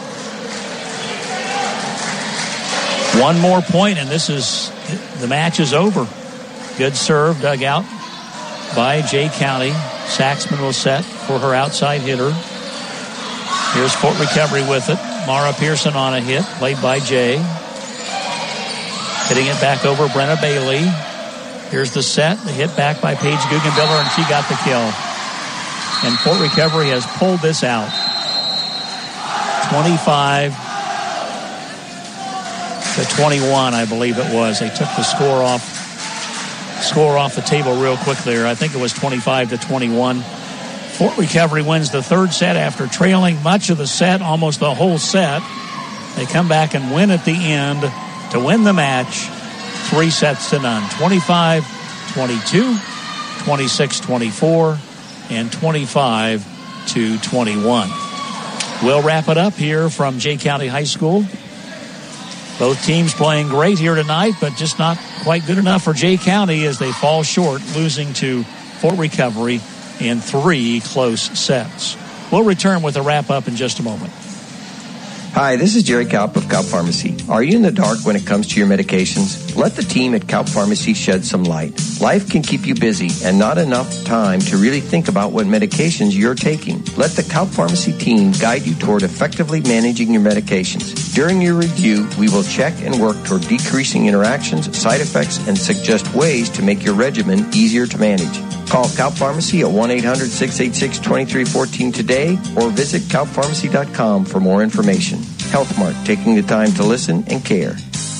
One more point, and this is, the match is over. Good serve dug out by Jay County. Saxman will set for her outside hitter. Here's Fort Recovery with it. Mara Pearson on a hit, played by Jay. Hitting it back over Brenna Bailey. Here's the set, the hit back by Paige Guggenbiller, and she got the kill. And Fort Recovery has pulled this out. twenty-five to twenty-one, I believe it was. They took the score off score off the table real quick there. I think it was twenty-five to twenty-one. Fort Recovery wins the third set after trailing much of the set, almost the whole set. They come back and win at the end to win the match, three sets to none. twenty-five twenty-two, twenty-six twenty-four, and twenty-five to twenty-one. We'll wrap it up here from Jay County High School. Both teams playing great here tonight, but just not quite good enough for Jay County as they fall short, losing to Fort Recovery in three close sets. We'll return with a wrap-up in just a moment. Hi, this is Jerry Kaup of Kaup Pharmacy. Are you in the dark when it comes to your medications? Let the team at Kaup Pharmacy shed some light. Life can keep you busy and not enough time to really think about what medications you're taking. Let the Kaup Pharmacy team guide you toward effectively managing your medications. During your review, we will check and work toward decreasing interactions, side effects, and suggest ways to make your regimen easier to manage. Call Kaup Pharmacy at one eight hundred, six eight six, two three one four today or visit kaup pharmacy dot com for more information. HealthMart, taking the time to listen and care.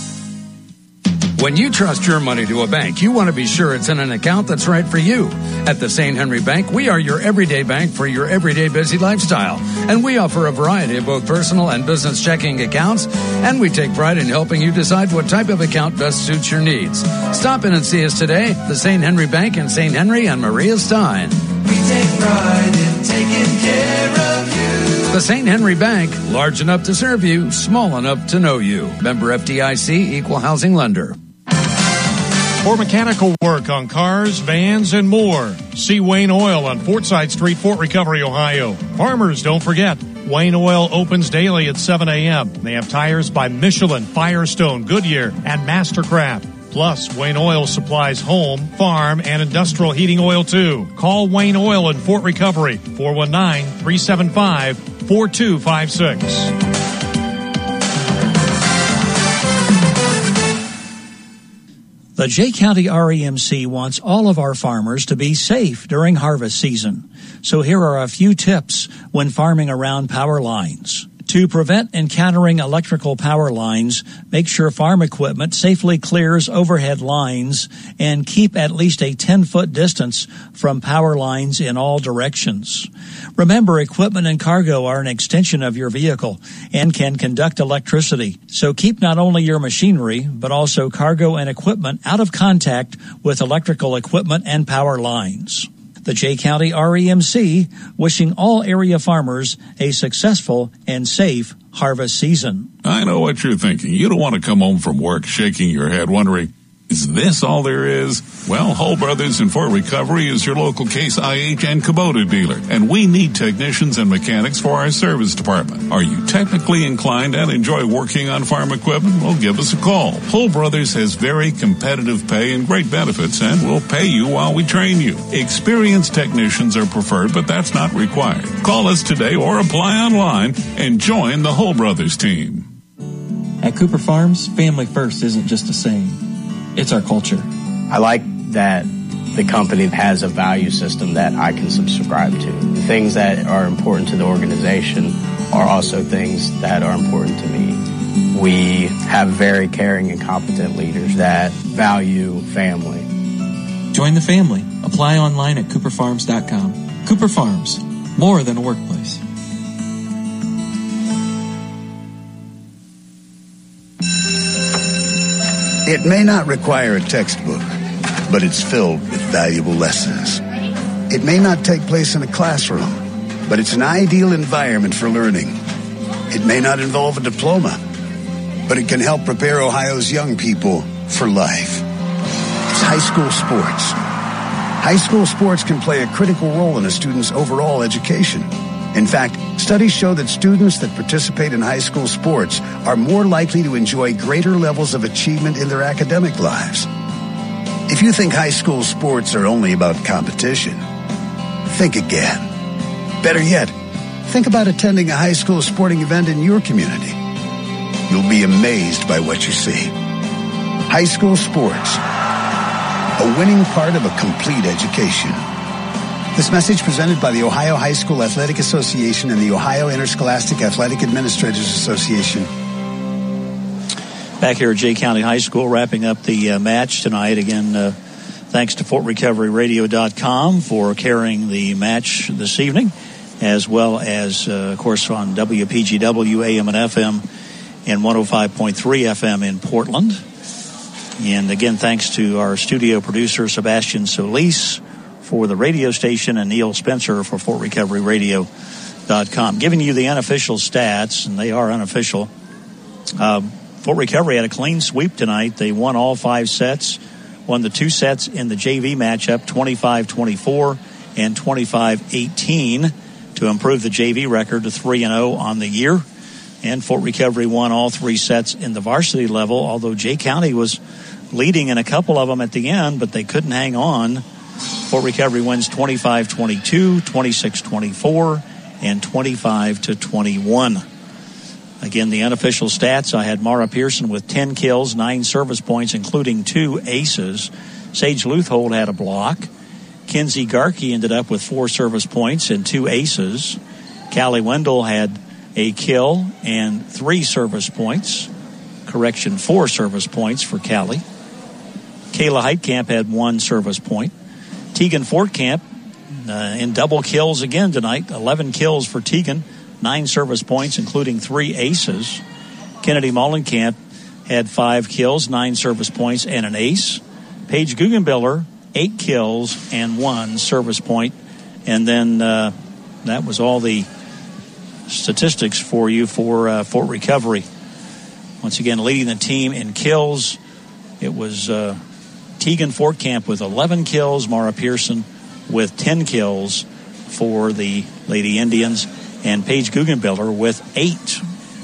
When you trust your money to a bank, you want to be sure it's in an account that's right for you. At the Saint Henry Bank, we are your everyday bank for your everyday busy lifestyle. And we offer a variety of both personal and business checking accounts. And we take pride in helping you decide what type of account best suits your needs. Stop in and see us today, the Saint Henry Bank in Saint Henry and Maria Stein. We take pride in taking care of you. The Saint Henry Bank, large enough to serve you, small enough to know you. Member F D I C, Equal Housing Lender. For mechanical work on cars, vans, and more, see Wayne Oil on Fortside Street, Fort Recovery, Ohio. Farmers, don't forget, Wayne Oil opens daily at seven a.m. They have tires by Michelin, Firestone, Goodyear, and Mastercraft. Plus, Wayne Oil supplies home, farm, and industrial heating oil, too. Call Wayne Oil in Fort Recovery, four one nine, three seven five, four two five six. The Jay County R E M C wants all of our farmers to be safe during harvest season. So here are a few tips when farming around power lines. To prevent encountering electrical power lines, make sure farm equipment safely clears overhead lines and keep at least a ten-foot distance from power lines in all directions. Remember, equipment and cargo are an extension of your vehicle and can conduct electricity. So keep not only your machinery, but also cargo and equipment out of contact with electrical equipment and power lines. The Jay County R E M C wishing all area farmers a successful and safe harvest season. I know what you're thinking. You don't want to come home from work shaking your head wondering, is this all there is? Well, Hull Brothers in Fort Recovery is your local Case I H and Kubota dealer, and we need technicians and mechanics for our service department. Are you technically inclined and enjoy working on farm equipment? Well, give us a call. Hull Brothers has very competitive pay and great benefits, and we'll pay you while we train you. Experienced technicians are preferred, but that's not required. Call us today or apply online and join the Hull Brothers team. At Cooper Farms, family first isn't just a saying. It's our culture. I like that the company has a value system that I can subscribe to. The things that are important to the organization are also things that are important to me. We have very caring and competent leaders that value family. Join the family. Apply online at cooper farms dot com. Cooper Farms, more than a workplace. It may not require a textbook, but it's filled with valuable lessons. It may not take place in a classroom, but it's an ideal environment for learning. It may not involve a diploma, but it can help prepare Ohio's young people for life. It's high school sports. High school sports can play a critical role in a student's overall education. In fact, studies show that students that participate in high school sports are more likely to enjoy greater levels of achievement in their academic lives. If you think high school sports are only about competition, think again. Better yet, think about attending a high school sporting event in your community. You'll be amazed by what you see. High school sports, a winning part of a complete education. This message presented by the Ohio High School Athletic Association and the Ohio Interscholastic Athletic Administrators Association. Back here at Jay County High School, wrapping up the uh, match tonight. Again, uh, thanks to Fort Recovery Radio dot com for carrying the match this evening, as well as, uh, of course, on W P G W A M and F M and one oh five point three F M in Portland. And again, thanks to our studio producer, Sebastian Solis, for the radio station, and Neil Spencer for Fort Recovery Radio dot com. Giving you the unofficial stats, and they are unofficial. Um, Fort Recovery had a clean sweep tonight. They won all five sets, won the two sets in the J V matchup, twenty-five twenty-four and twenty-five eighteen, to improve the J V record to three and oh on the year. And Fort Recovery won all three sets in the varsity level, although Jay County was leading in a couple of them at the end, but they couldn't hang on. Fort Recovery wins twenty-five twenty-two, twenty-six twenty-four, and twenty-five to twenty-one. Again, the unofficial stats, I had Mara Pearson with ten kills, nine service points, including two aces. Sage Luthold had a block. Kinsey Garkey ended up with four service points and two aces. Callie Wendell had a kill and three service points. Correction, four service points for Callie. Kayla Heitkamp had one service point. Tegan Fortkamp uh, in double kills again tonight. eleven kills for Tegan, nine service points, including three aces. Kennedy Mollenkamp had five kills, nine service points, and an ace. Paige Guggenbiller, eight kills and one service point. And then uh, that was all the statistics for you for uh, Fort Recovery. Once again, leading the team in kills, it was uh, Tegan Fortkamp with eleven kills, Mara Pearson with ten kills for the Lady Indians, and Paige Guggenbiller with eight.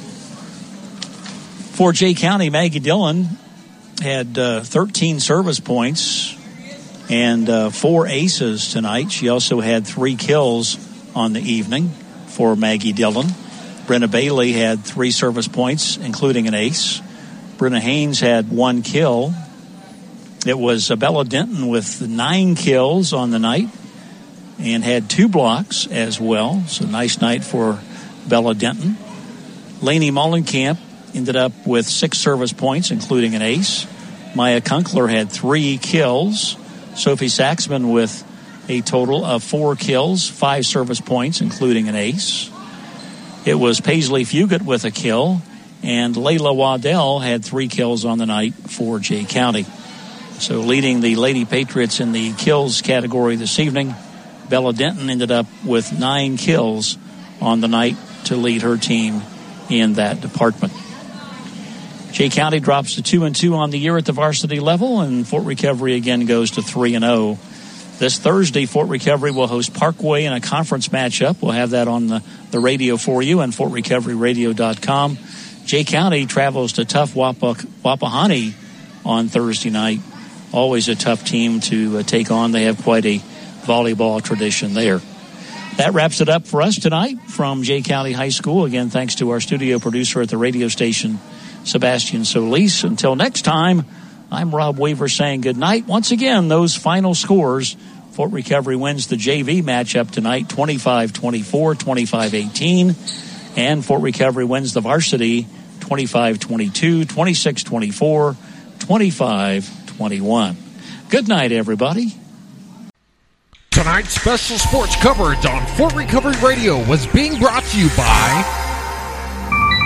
For Jay County, Maggie Dillon had uh, thirteen service points and uh, four aces tonight. She also had three kills on the evening for Maggie Dillon. Brenna Bailey had three service points, including an ace. Brenna Haynes had one kill. It was Bella Denton with nine kills on the night and had two blocks as well. So nice night for Bella Denton. Lainey Mollenkamp ended up with six service points, including an ace. Maya Kunkler had three kills. Sophie Saxman with a total of four kills, five service points, including an ace. It was Paisley Fugit with a kill, and Layla Waddell had three kills on the night for Jay County. So leading the Lady Patriots in the kills category this evening Bella Denton ended up with nine kills on the night to lead her team in that department. Jay County drops to two and two on the year at the varsity level, and Fort Recovery again goes to three and zero. This Thursday, Fort Recovery will host Parkway in a conference matchup. We'll have that on the, the radio for you and fort recovery radio dot com. Jay County travels to tough Wapa, Wapahani on Thursday night. Always a tough team to uh, take on. They have quite a volleyball tradition there. That wraps it up for us tonight from Jay County High School. Again, thanks to our studio producer at the radio station, Sebastian Solis. Until next time, I'm Rob Weaver saying good night. Once again, those final scores. Fort Recovery wins the J V matchup tonight, twenty-five twenty-four, twenty-five eighteen. And Fort Recovery wins the varsity, twenty-five twenty-two, twenty-six twenty-four, twenty-five twenty-one. Good night, everybody. Tonight's special sports coverage on Fort Recovery Radio was being brought to you by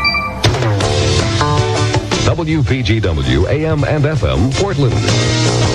W P G W A M and F M Portland.